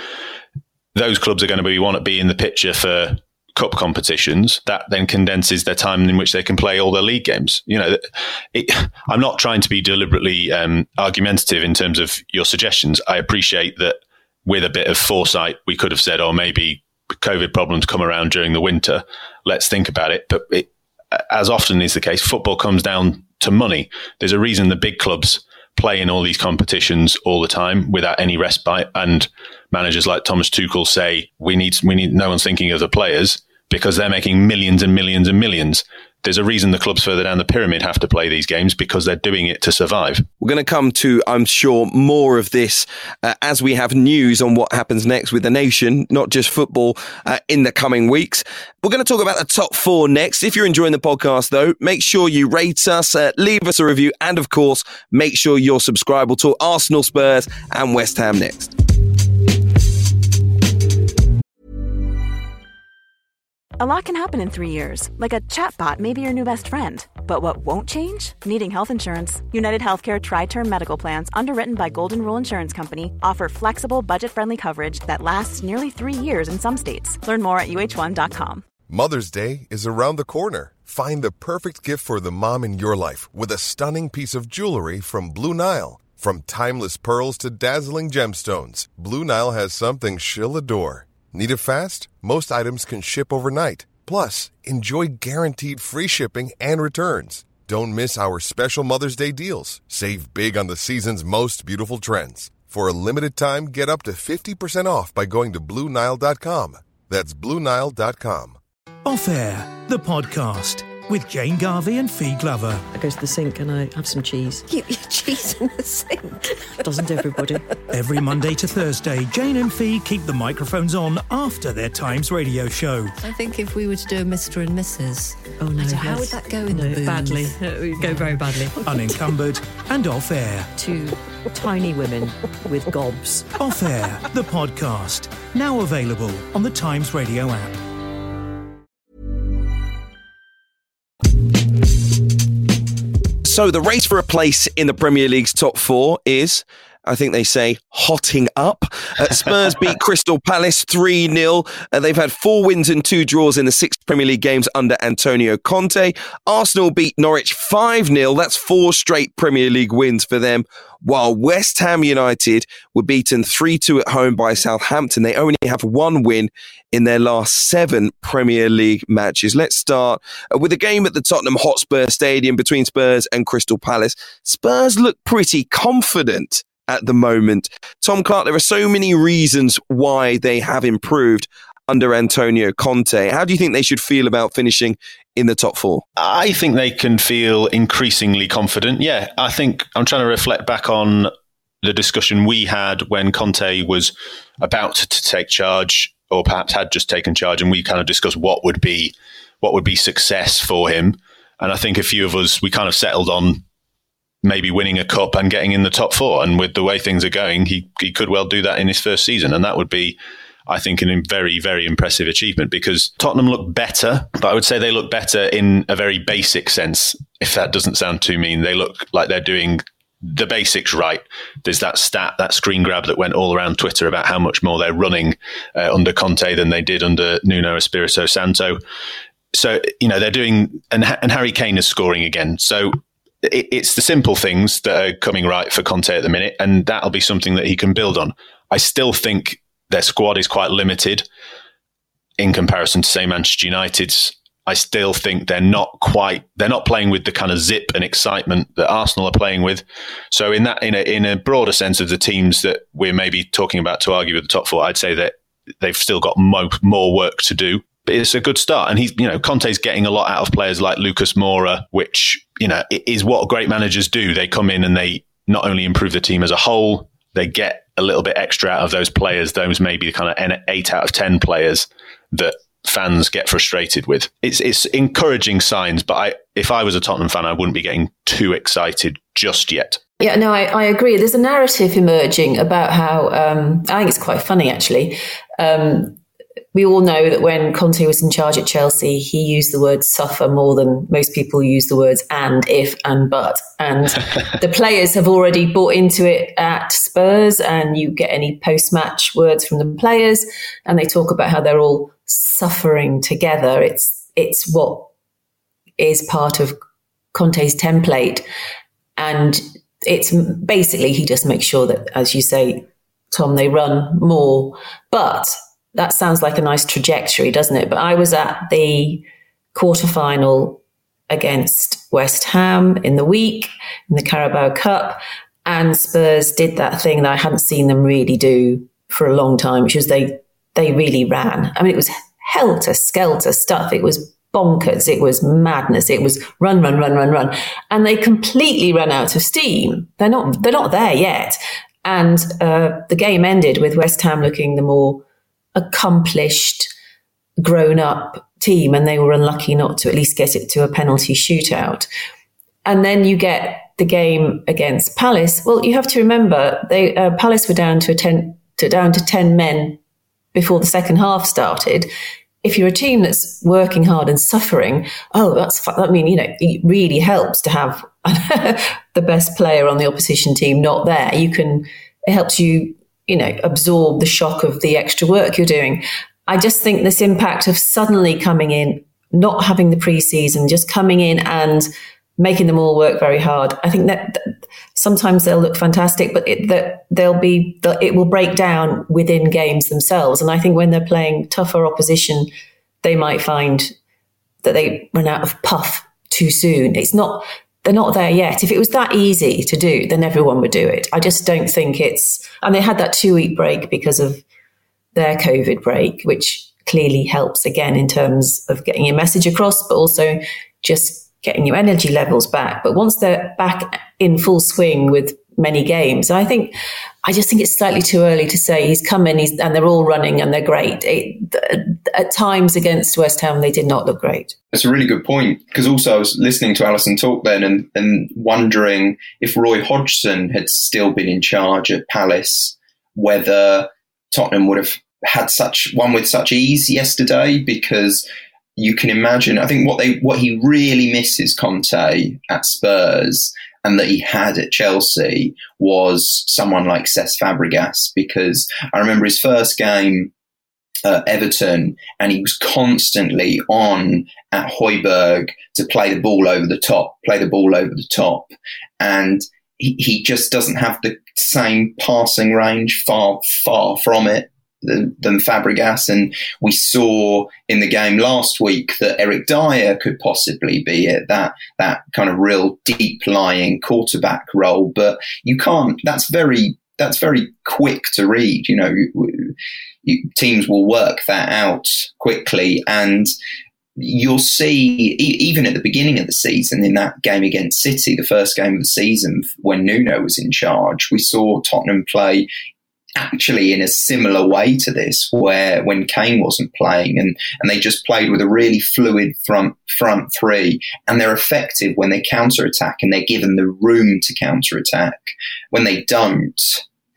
those clubs are going to be want to be in the picture for cup competitions. That then condenses their time in which they can play all their league games. You know, it, I'm not trying to be deliberately um, argumentative in terms of your suggestions. I appreciate that with a bit of foresight, we could have said, oh, maybe COVID problems come around during the winter. Let's think about it. But it, as often is the case, football comes down to money. There's a reason the big clubs play in all these competitions all the time without any respite, and managers like Thomas Tuchel say we need we need no one's thinking of the players because they're making millions and millions and millions. There's a reason the clubs further down the pyramid have to play these games because they're doing it to survive. We're going to come to, I'm sure, more of this uh, as we have news on what happens next with the nation, not just football, uh, in the coming weeks. We're going to talk about the top four next. If you're enjoying the podcast, though, make sure you rate us, uh, leave us a review, and of course, make sure you're subscribed. We'll talk Arsenal, Spurs, and West Ham next. A lot can happen in three years, like a chatbot may be your new best friend. But what won't change? Needing health insurance. United Healthcare Tri-Term Medical Plans, underwritten by Golden Rule Insurance Company, offer flexible, budget-friendly coverage that lasts nearly three years in some states. Learn more at U H one dot com. Mother's Day is around the corner. Find the perfect gift for the mom in your life with a stunning piece of jewelry from Blue Nile. From timeless pearls to dazzling gemstones, Blue Nile has something she'll adore. Need it fast? Most items can ship overnight. Plus, enjoy guaranteed free shipping and returns. Don't miss our special Mother's Day deals. Save big on the season's most beautiful trends. For a limited time, get up to fifty percent off by going to Blue Nile dot com. That's Blue Nile dot com. Off Air, the podcast with Jane Garvey and Fee Glover. I go to the sink and I have some cheese. You eat cheese in the sink? Doesn't everybody? Every Monday to Thursday, Jane and Fee keep the microphones on after their Times radio show. I think if we were to do a Mister and Missus Oh no, I don't, yes. how would that go in no, the booth? Badly. It would go very badly. Unencumbered and Off Air. Two tiny women with gobs. Off Air, the podcast. Now available on the Times Radio app. So the race for a place in the Premier League's top four is, I think they say, hotting up. Uh, Spurs beat Crystal Palace three nil. Uh, they've had four wins and two draws in the six Premier League games under Antonio Conte. Arsenal beat Norwich five nil. That's four straight Premier League wins for them. While West Ham United were beaten three two at home by Southampton. They only have one win in their last seven Premier League matches. Let's start with a game at the Tottenham Hotspur Stadium between Spurs and Crystal Palace. Spurs look pretty confident at the moment. Tom Clark, there are so many reasons why they have improved under Antonio Conte. How do you think they should feel about finishing in the top four? I think they can feel increasingly confident. Yeah, I think I'm trying to reflect back on the discussion we had when Conte was about to take charge, or perhaps had just taken charge, and we kind of discussed what would be what would be success for him. And I think a few of us, we kind of settled on maybe winning a cup and getting in the top four. And with the way things are going, he he could well do that in his first season. And that would be, I think, a very, very impressive achievement, because Tottenham look better, but I would say they look better in a very basic sense. If that doesn't sound too mean, they look like they're doing the basics right. There's that stat, that screen grab that went all around Twitter about how much more they're running uh, under Conte than they did under Nuno Espirito Santo. So, you know, they're doing, and, and Harry Kane is scoring again. So it, it's the simple things that are coming right for Conte at the minute, and that'll be something that he can build on. I still think their squad is quite limited in comparison to, say, Manchester United's. I still think they're not quite, they're not playing with the kind of zip and excitement that Arsenal are playing with. So in that, in a, in a broader sense of the teams that we're maybe talking about to argue with the top four, I'd say that they've still got mo- more work to do. But it's a good start. And he's, you know, Conte's getting a lot out of players like Lucas Moura, which, you know, is what great managers do. They come in and they not only improve the team as a whole, they get a little bit extra out of those players, those maybe kind of eight out of ten players that fans get frustrated with. It's it's encouraging signs, but I, if I was a Tottenham fan, I wouldn't be getting too excited just yet. Yeah, no, I, I agree. There's a narrative emerging about how, um, I think it's quite funny, actually. Um, we all know that when Conte was in charge at Chelsea, he used the word suffer more than most people use the words and, if, and but. And the players have already bought into it at Spurs, and you get any post-match words from the players, and they talk about how they're all suffering together. It's it's what is part of Conte's template. And it's basically, he just makes sure that, as you say, Tom, they run more. But that sounds like a nice trajectory, doesn't it? But I was at the quarterfinal against West Ham in the week in the Carabao Cup, and Spurs did that thing that I hadn't seen them really do for a long time, which was they they really ran. I mean, it was helter-skelter stuff. It was bonkers. It was madness. It was run, run, run, run, run. And they completely ran out of steam. They're not, they're not there yet. And uh, the game ended with West Ham looking the more accomplished, grown-up team, and they were unlucky not to at least get it to a penalty shootout. And then you get the game against Palace. Well, you have to remember, they uh, Palace were down to, a ten, to down to ten men before the second half started. If you're a team that's working hard and suffering, oh, that's, I mean, you know, it really helps to have the best player on the opposition team not there. You can, it helps you, you know, absorb the shock of the extra work you're doing. I just think this impact of suddenly coming in, not having the preseason, just coming in and making them all work very hard. I think that, that sometimes they'll look fantastic, but it, that they'll be, it will break down within games themselves. And I think when they're playing tougher opposition, they might find that they run out of puff too soon. It's not, they're not there yet. If it was that easy to do, then everyone would do it. I just don't think it's, and they had that two week break because of their COVID break, which clearly helps again in terms of getting your message across, but also just getting your energy levels back. But once they're back in full swing with many games, I think, I just think it's slightly too early to say he's come in he's, and they're all running and they're great. It, at times against West Ham, they did not look great. That's a really good point, because also I was listening to Alison talk then and, and wondering if Roy Hodgson had still been in charge at Palace, whether Tottenham would have had such one with such ease yesterday, because you can imagine, I think what they what he really misses Conte at Spurs and that he had at Chelsea was someone like Cesc Fabregas, because I remember his first game at Everton and he was constantly on at Højbjerg to play the ball over the top, play the ball over the top. And he, he just doesn't have the same passing range, far, far from it. Than, than Fabregas, and we saw in the game last week that Eric Dyer could possibly be it, that that kind of real deep lying quarterback role. But you can't. That's very that's very quick to read. You know, you, you, teams will work that out quickly, and you'll see e- even at the beginning of the season in that game against City, the first game of the season when Nuno was in charge, we saw Tottenham play actually in a similar way to this, where when Kane wasn't playing, and, and they just played with a really fluid front front three, and they're effective when they counter-attack and they're given the room to counter-attack. When they don't,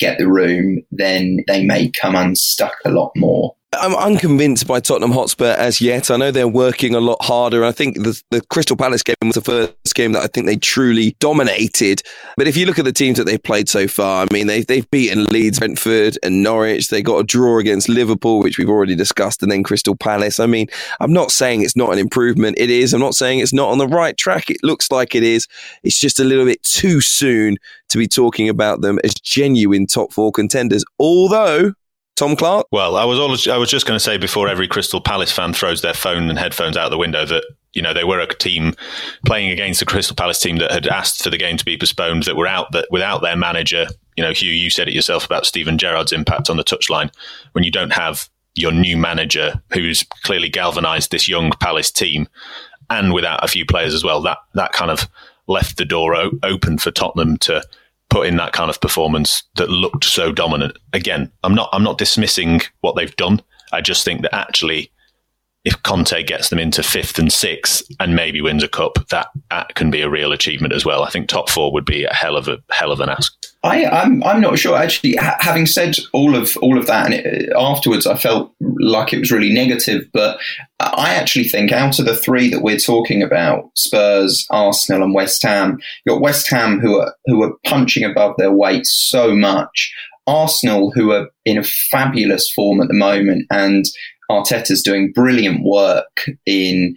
get the room, then they may come unstuck a lot more. I'm unconvinced by Tottenham Hotspur as yet. I know they're working a lot harder. I think the, the Crystal Palace game was the first game that I think they truly dominated. But if you look at the teams that they've played so far, I mean, they've, they've beaten Leeds, Brentford and Norwich. They got a draw against Liverpool, which we've already discussed, and then Crystal Palace. I mean, I'm not saying it's not an improvement. It is. I'm not saying it's not on the right track. It looks like it is. It's just a little bit too soon to be talking about them as genuine top four contenders. Although... Tom Clark? Well, I was always, I was just going to say before every Crystal Palace fan throws their phone and headphones out the window that, you know, they were a team playing against a Crystal Palace team that had asked for the game to be postponed, that were out that without their manager. You know, Hugh, you said it yourself about Steven Gerrard's impact on the touchline. When you don't have your new manager who's clearly galvanised this young Palace team, and without a few players as well, that that kind of left the door o- open for Tottenham to put in that kind of performance that looked so dominant. Again, I'm not I'm not dismissing what they've done. I just think that actually, if Conte gets them into fifth and sixth and maybe wins a cup, that, that can be a real achievement as well. I think top four would be a hell of a hell of an ask. I, I'm I'm not sure actually. Ha- having said all of all of that, and it, afterwards I felt like it was really negative. But I actually think out of the three that we're talking about, Spurs, Arsenal, and West Ham, you've got West Ham who are who are punching above their weight so much. Arsenal who are in a fabulous form at the moment, and Arteta's doing brilliant work in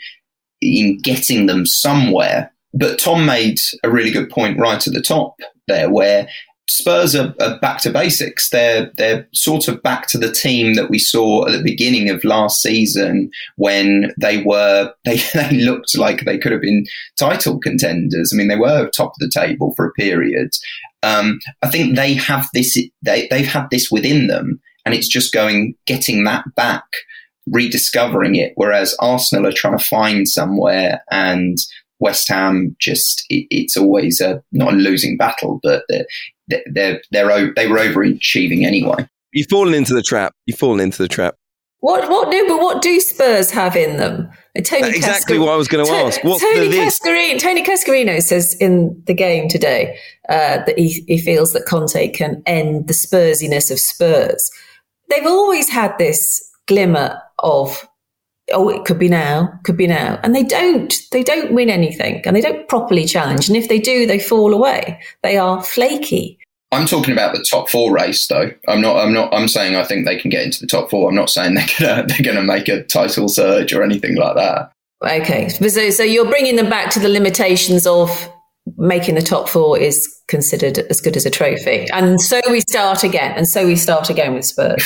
in getting them somewhere. But Tom made a really good point right at the top there, where Spurs are, are back to basics. They're they're sort of back to the team that we saw at the beginning of last season when they were they, they looked like they could have been title contenders. I mean, they were top of the table for a period. Um, I think they have this. They they've had this within them, and it's just going getting that back, rediscovering it. Whereas Arsenal are trying to find somewhere, and West Ham just it, it's always a not a losing battle, but they're they're, they're they were overachieving anyway. You've fallen into the trap. You've fallen into the trap. What what no, but what do Spurs have in them? Tony exactly Cascar- what I was going to ask. What's Tony the this? Cascarino, Tony Cascarino says in the game today uh, that he, he feels that Conte can end the Spursiness of Spurs. They've always had this glimmer of, oh, it could be now, could be now. And they don't. They don't win anything, and they don't properly challenge. And if they do, they fall away. They are flaky. I'm talking about the top four race, though. I'm not. I'm not. I'm saying I think they can get into the top four. I'm not saying they're gonna they're gonna make a title surge or anything like that. Okay, so so you're bringing them back to the limitations of making the top four is considered as good as a trophy, and so we start again, and so we start again with Spurs.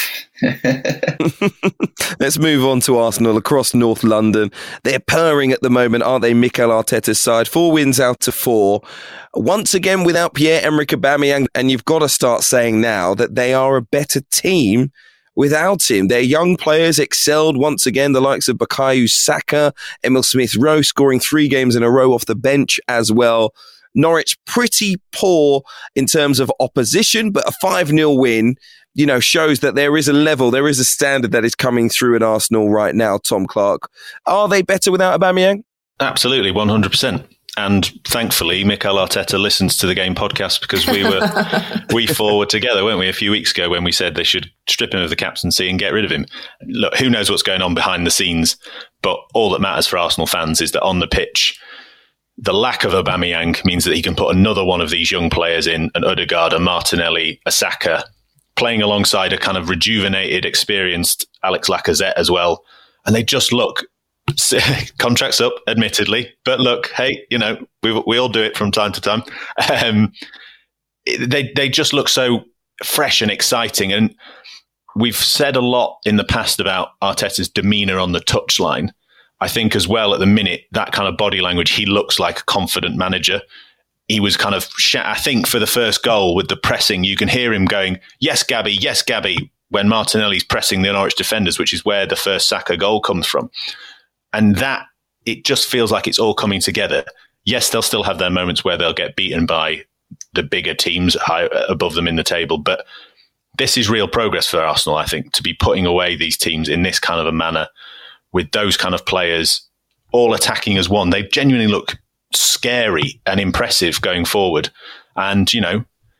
Let's move on to Arsenal across North London. They're purring at the moment, aren't they? Mikel Arteta's side, four wins out of four. Once again, without Pierre-Emerick Aubameyang, and you've got to start saying now that they are a better team without him. Their young players excelled once again, the likes of Bukayo Saka, Emil Smith-Rowe scoring three games in a row off the bench as well. Norwich pretty poor in terms of opposition, but a five nil win, you know, shows that there is a level, there is a standard that is coming through at Arsenal right now, Tom Clark. Are they better without Aubameyang? Absolutely, one hundred percent. And thankfully, Mikel Arteta listens to the Game podcast, because we were we four were together, weren't we, a few weeks ago when we said they should strip him of the captaincy and get rid of him. Look, who knows what's going on behind the scenes, but all that matters for Arsenal fans is that on the pitch, the lack of Aubameyang means that he can put another one of these young players in, an Odegaard, a Martinelli, a Saka, playing alongside a kind of rejuvenated, experienced Alex Lacazette as well. And they just look... Contracts up, admittedly, but look, hey, you know, we we all do it from time to time. Um, they they just look so fresh and exciting, and we've said a lot in the past about Arteta's demeanour on the touchline. I think as well at the minute, that kind of body language, he looks like a confident manager. He was kind of, I think for the first goal with the pressing, you can hear him going, "Yes, Gabby, yes, Gabby," when Martinelli's pressing the Norwich defenders, which is where the first Saka goal comes from. And that, it just feels like it's all coming together. Yes, they'll still have their moments where they'll get beaten by the bigger teams high, above them in the table. But this is real progress for Arsenal, I think, to be putting away these teams in this kind of a manner with those kind of players all attacking as one. They genuinely look scary and impressive going forward. And, you know,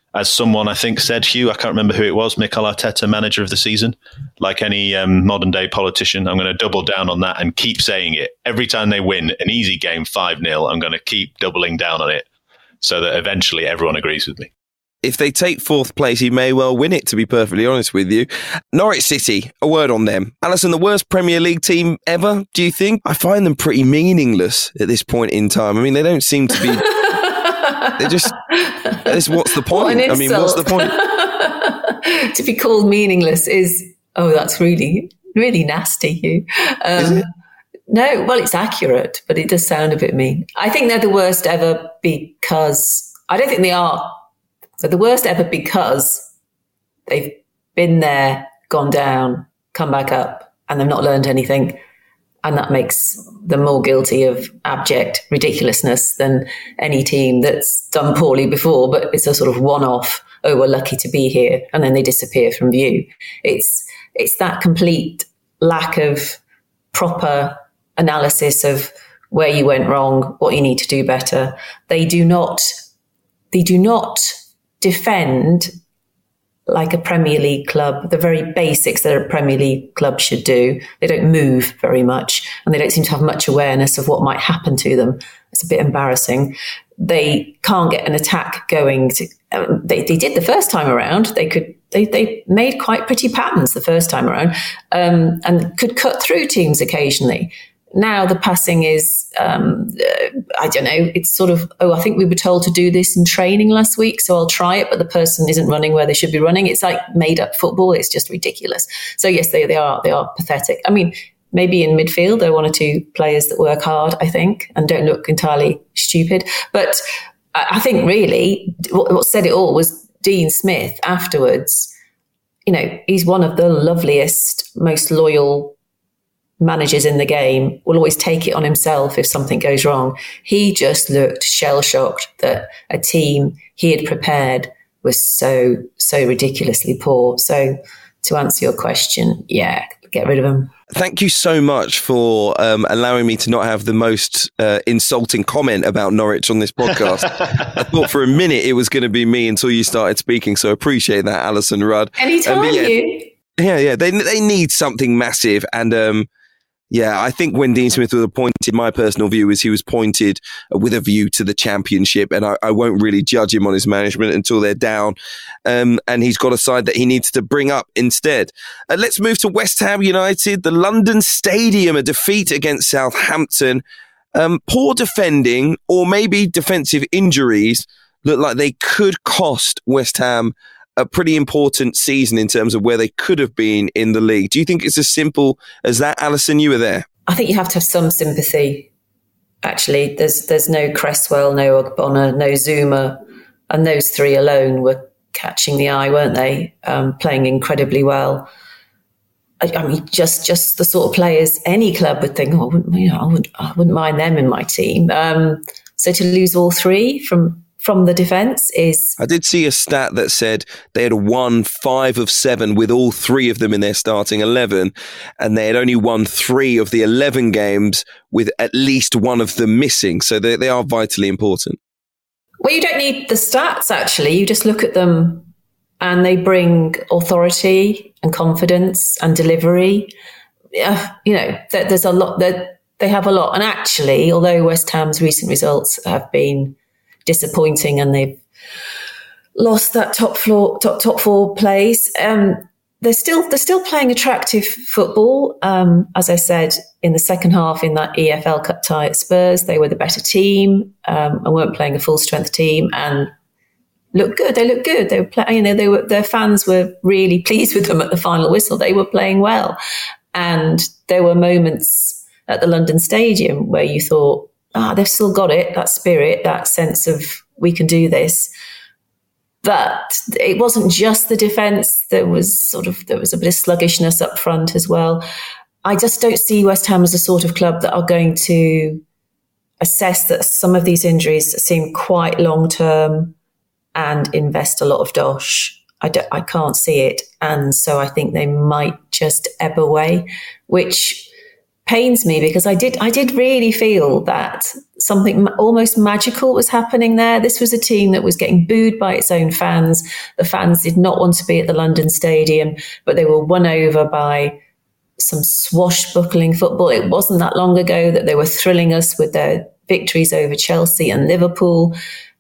as someone I think said, Hugh, I can't remember who it was, Mikel Arteta, manager of the season. Like any um, modern day politician, I'm going to double down on that and keep saying it. Every time they win an easy game five nil, I'm going to keep doubling down on it so that eventually everyone agrees with me. If they take fourth place, he may well win it, to be perfectly honest with you. Norwich City, a word on them. Alison, the worst Premier League team ever, do you think? I find them pretty meaningless at this point in time. I mean, they don't seem to be... They're just... It's, what's the point? What I mean, what's the point? To be called meaningless is... Oh, that's really, really nasty, Hugh. Um, is it? No, well, it's accurate, but it does sound a bit mean. I think they're the worst ever because... I don't think they are... They're the worst ever because they've been there, gone down, come back up, and they've not learned anything. And that makes them more guilty of abject ridiculousness than any team that's done poorly before, but it's a sort of one-off, oh, we're lucky to be here, and then they disappear from view. It's it's that complete lack of proper analysis of where you went wrong, what you need to do better. They do not, they do not defend like a Premier League club, the very basics that a Premier League club should do. They don't move very much, and they don't seem to have much awareness of what might happen to them. It's a bit embarrassing. They can't get an attack going. To, um, they, they did the first time around. They could. They they made quite pretty patterns the first time around, um, and could cut through teams occasionally. Now the passing is, um, uh, I don't know, it's sort of, oh, I think we were told to do this in training last week, so I'll try it, but the person isn't running where they should be running. It's like made up football. It's just ridiculous. So yes, they, they are, they are pathetic. I mean, maybe in midfield, there are one or two players that work hard, I think, and don't look entirely stupid. But I think really what, what said it all was Dean Smith afterwards. You know, he's one of the loveliest, most loyal managers in the game, will always take it on himself if something goes wrong. He just looked shell-shocked that a team he had prepared was so, so ridiculously poor. So to answer your question, yeah, get rid of him. Thank you so much for um, allowing me to not have the most uh, insulting comment about Norwich on this podcast. I thought for a minute it was going to be me until you started speaking, so appreciate that, Alison Rudd. Anytime, um, yeah, you. Yeah, yeah, they they need something massive, and um, yeah, I think when Dean Smith was appointed, my personal view is he was appointed with a view to the championship, and I, I won't really judge him on his management until they're down. Um, and he's got a side that he needs to bring up instead. Uh, let's move to West Ham United. The London Stadium, a defeat against Southampton. Um, poor defending, or maybe defensive injuries, look like they could cost West Ham a pretty important season in terms of where they could have been in the league. Do you think it's as simple as that? Alison, you were there. I think you have to have some sympathy. Actually, there's there's no Cresswell, no Ogbonna, no Zuma, and those three alone were catching the eye, weren't they? Um, playing incredibly well. I, I mean, just just the sort of players any club would think, oh, I wouldn't, you know, I wouldn't, I wouldn't mind them in my team. Um, so to lose all three from from the defence is... I did see a stat that said they had won five of seven with all three of them in their starting eleven, and they had only won three of the eleven games with at least one of them missing. So they, they are vitally important. Well, you don't need the stats, actually. You just look at them and they bring authority and confidence and delivery. Yeah, you know, there's a lot that they have a lot. And actually, although West Ham's recent results have been disappointing and they've lost that top floor, top top four place, um, they're still they're still playing attractive football. Um, as I said, in the second half in that E F L Cup tie at Spurs, they were the better team um, and weren't playing a full strength team and looked good. They looked good. They were playing. You know, they were their fans were really pleased with them at the final whistle. They were playing well, and there were moments at the London Stadium where you thought, ah, they've still got it, that spirit, that sense of we can do this. But it wasn't just the defence. There was sort of, there was a bit of sluggishness up front as well. I just don't see West Ham as a sort of club that are going to assess that some of these injuries seem quite long-term and invest a lot of dosh. I, don't, I can't see it. And so I think they might just ebb away, which pains me because I did I did really feel that something almost magical was happening there. This was a team that was getting booed by its own fans. The fans did not want to be at the London Stadium, but they were won over by some swashbuckling football. It wasn't that long ago that they were thrilling us with their victories over Chelsea and Liverpool.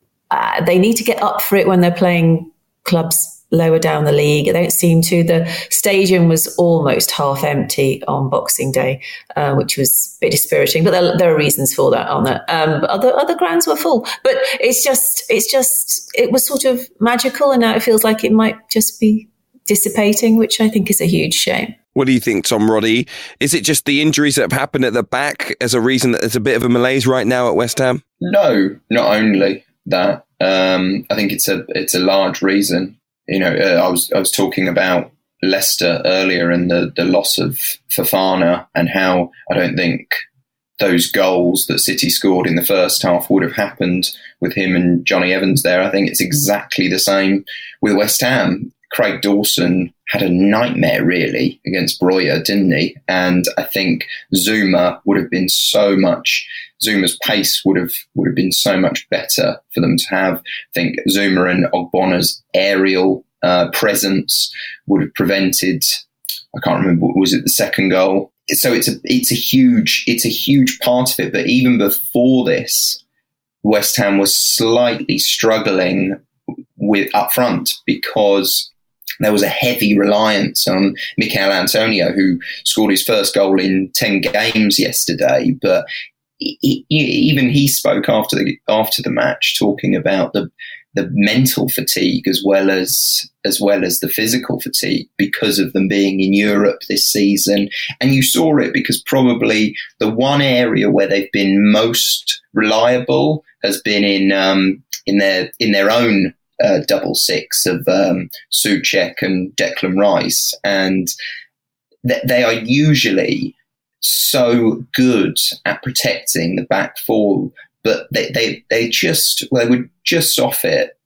Uh, they need to get up for it when they're playing clubs lower down the league. They don't seem to. The stadium was almost half empty on Boxing Day, uh, which was a bit dispiriting. But there, there are reasons for that, aren't there? Um, but other other grounds were full. But it's just, it's just, it was sort of magical, and now it feels like it might just be dissipating, which I think is a huge shame. What do you think, Tom Roddy? Is it just the injuries that have happened at the back as a reason that there's a bit of a malaise right now at West Ham? No, not only that. Um, I think it's a it's a large reason. You know, uh, I was I was talking about Leicester earlier and the, the loss of Fofana, and how I don't think those goals that City scored in the first half would have happened with him and Johnny Evans there. I think it's exactly the same with West Ham. Craig Dawson had a nightmare, really, against Breuer, didn't he? And I think Zuma would have been so much, Zuma's pace would have would have been so much better for them to have. I think Zuma and Ogbona's aerial uh, presence would have prevented, I can't remember, was it the second goal? So it's a it's a huge it's a huge part of it. But even before this, West Ham was slightly struggling with up front, because there was a heavy reliance on Mikel Antonio, who scored his first goal in ten games yesterday. But he, he, even he spoke after the after the match, talking about the the mental fatigue as well as as well as the physical fatigue, because of them being in Europe this season. And you saw it because probably the one area where they've been most reliable has been in um, in their in their own Uh, double six of um, Souček and Declan Rice, and th- they are usually so good at protecting the back four, but they they they just they were just off it,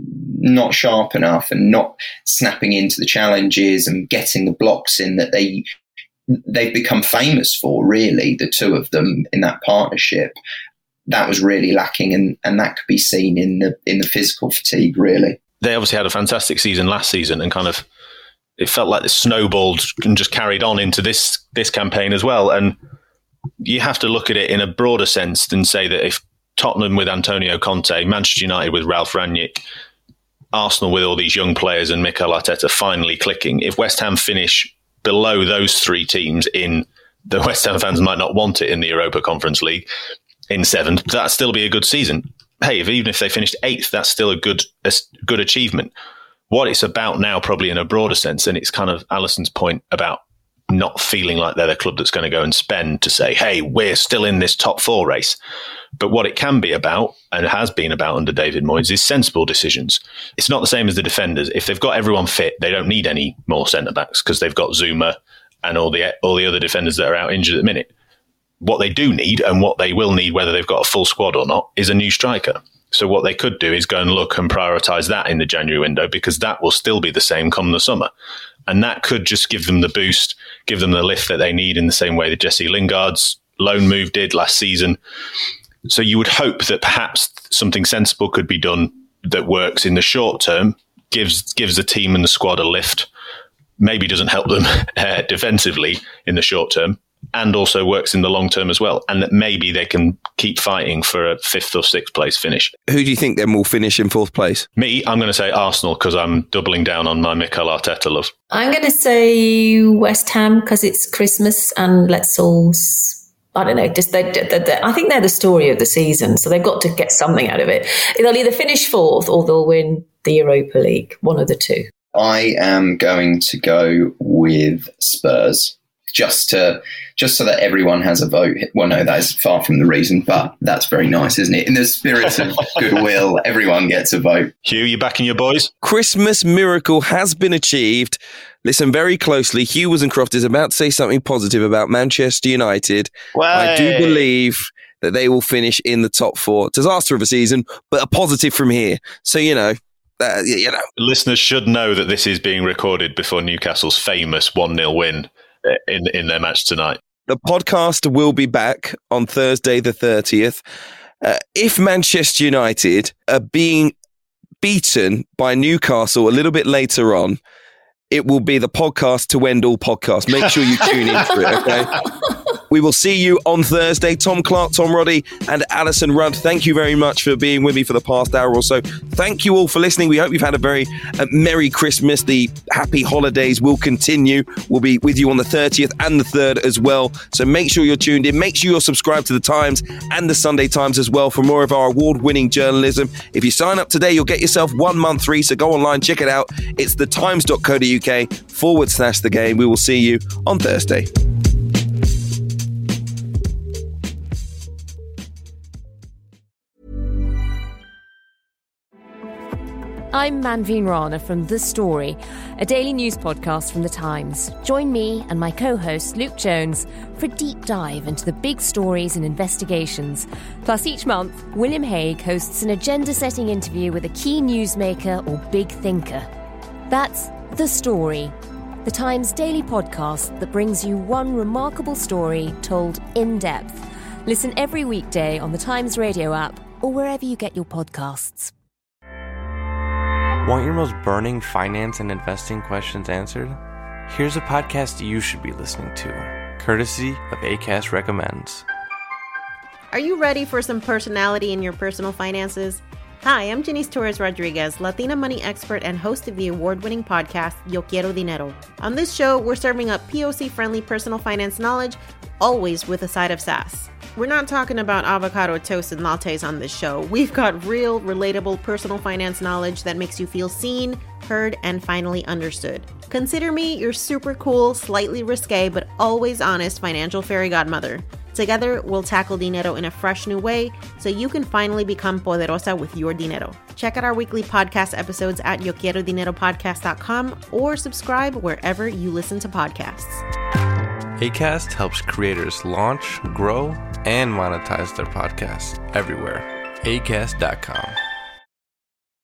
not sharp enough, and not snapping into the challenges and getting the blocks in that they they've become famous for. Really, the two of them in that partnership. That was really lacking, and, and that could be seen in the in the physical fatigue, really. They obviously had a fantastic season last season, and kind of it felt like this snowballed and just carried on into this this campaign as well. And you have to look at it in a broader sense than say that if Tottenham with Antonio Conte, Manchester United with Ralf Rangnick, Arsenal with all these young players and Mikel Arteta finally clicking, if West Ham finish below those three teams in, the West Ham fans might not want it in the Europa Conference League, in seventh, that'd still be a good season. Hey, if, even if they finished eighth, that's still a good a good achievement. What it's about now, probably in a broader sense, and it's kind of Alison's point about not feeling like they're the club that's going to go and spend to say, hey, we're still in this top four race. But what it can be about, and has been about under David Moyes, is sensible decisions. It's not the same as the defenders. If they've got everyone fit, they don't need any more centre-backs because they've got Zuma and all the all the other defenders that are out injured at the minute. What they do need, and what they will need, whether they've got a full squad or not, is a new striker. So what they could do is go and look and prioritise that in the January window, because that will still be the same come the summer. And that could just give them the boost, give them the lift that they need in the same way that Jesse Lingard's loan move did last season. So you would hope that perhaps something sensible could be done that works in the short term, gives gives the team and the squad a lift, maybe doesn't help them uh, defensively in the short term, and also works in the long term as well, and that maybe they can keep fighting for a fifth or sixth place finish. Who do you think then will finish in fourth place? Me, I'm going to say Arsenal, because I'm doubling down on my Mikel Arteta love. I'm going to say West Ham, because it's Christmas and let's all, I don't know, just they, they, they, I think they're the story of the season, so they've got to get something out of it. They'll either finish fourth or they'll win the Europa League, one of the two. I am going to go with Spurs. Just to, just so that everyone has a vote. Well, no, that is far from the reason, but that's very nice, isn't it? In the spirit of goodwill, everyone gets a vote. Hugh, you backing your boys? Christmas miracle has been achieved. Listen very closely. Hugh Woozencroft is about to say something positive about Manchester United. Way. I do believe that they will finish in the top four. Disaster of a season, but a positive from here. So, you know, uh, you know. Listeners should know that this is being recorded before Newcastle's famous one nil win in in their match tonight. The podcast will be back on Thursday the thirtieth. Uh, if Manchester United are being beaten by Newcastle a little bit later on, it will be the podcast to end all podcasts. Make sure you tune into it, okay? We will see you on Thursday. Tom Clark, Tom Roddy, and Alison Rudd, thank you very much for being with me for the past hour or so. Thank you all for listening. We hope you've had a very uh, Merry Christmas. The happy holidays will continue. We'll be with you on the thirtieth and the third as well. So make sure you're tuned in. Make sure you're subscribed to the Times and the Sunday Times as well for more of our award-winning journalism. If you sign up today, you'll get yourself one month free. So go online, check it out. It's thetimes.co.uk forward slash the game. We will see you on Thursday. I'm Manveen Rana from The Story, a daily news podcast from The Times. Join me and my co-host Luke Jones for a deep dive into the big stories and investigations. Plus, each month, William Hague hosts an agenda-setting interview with a key newsmaker or big thinker. That's The Story, The Times daily podcast that brings you one remarkable story told in depth. Listen every weekday on the Times radio app or wherever you get your podcasts. Want your most burning finance and investing questions answered? Here's a podcast you should be listening to, courtesy of Acast Recommends. Are you ready for some personality in your personal finances? Hi, I'm Janice Torres Rodriguez, Latina money expert and host of the award-winning podcast Yo Quiero Dinero. On this show, we're serving up P O C-friendly personal finance knowledge, always with a side of sass. We're not talking about avocado toast and lattes on this show. We've got real, relatable personal finance knowledge that makes you feel seen, heard, and finally understood. Consider me your super cool, slightly risque, but always honest financial fairy godmother. Together, we'll tackle dinero in a fresh new way so you can finally become poderosa with your dinero. Check out our weekly podcast episodes at yo quiero dinero podcast dot com or subscribe wherever you listen to podcasts. Acast helps creators launch, grow, and monetize their podcasts everywhere. acast dot com.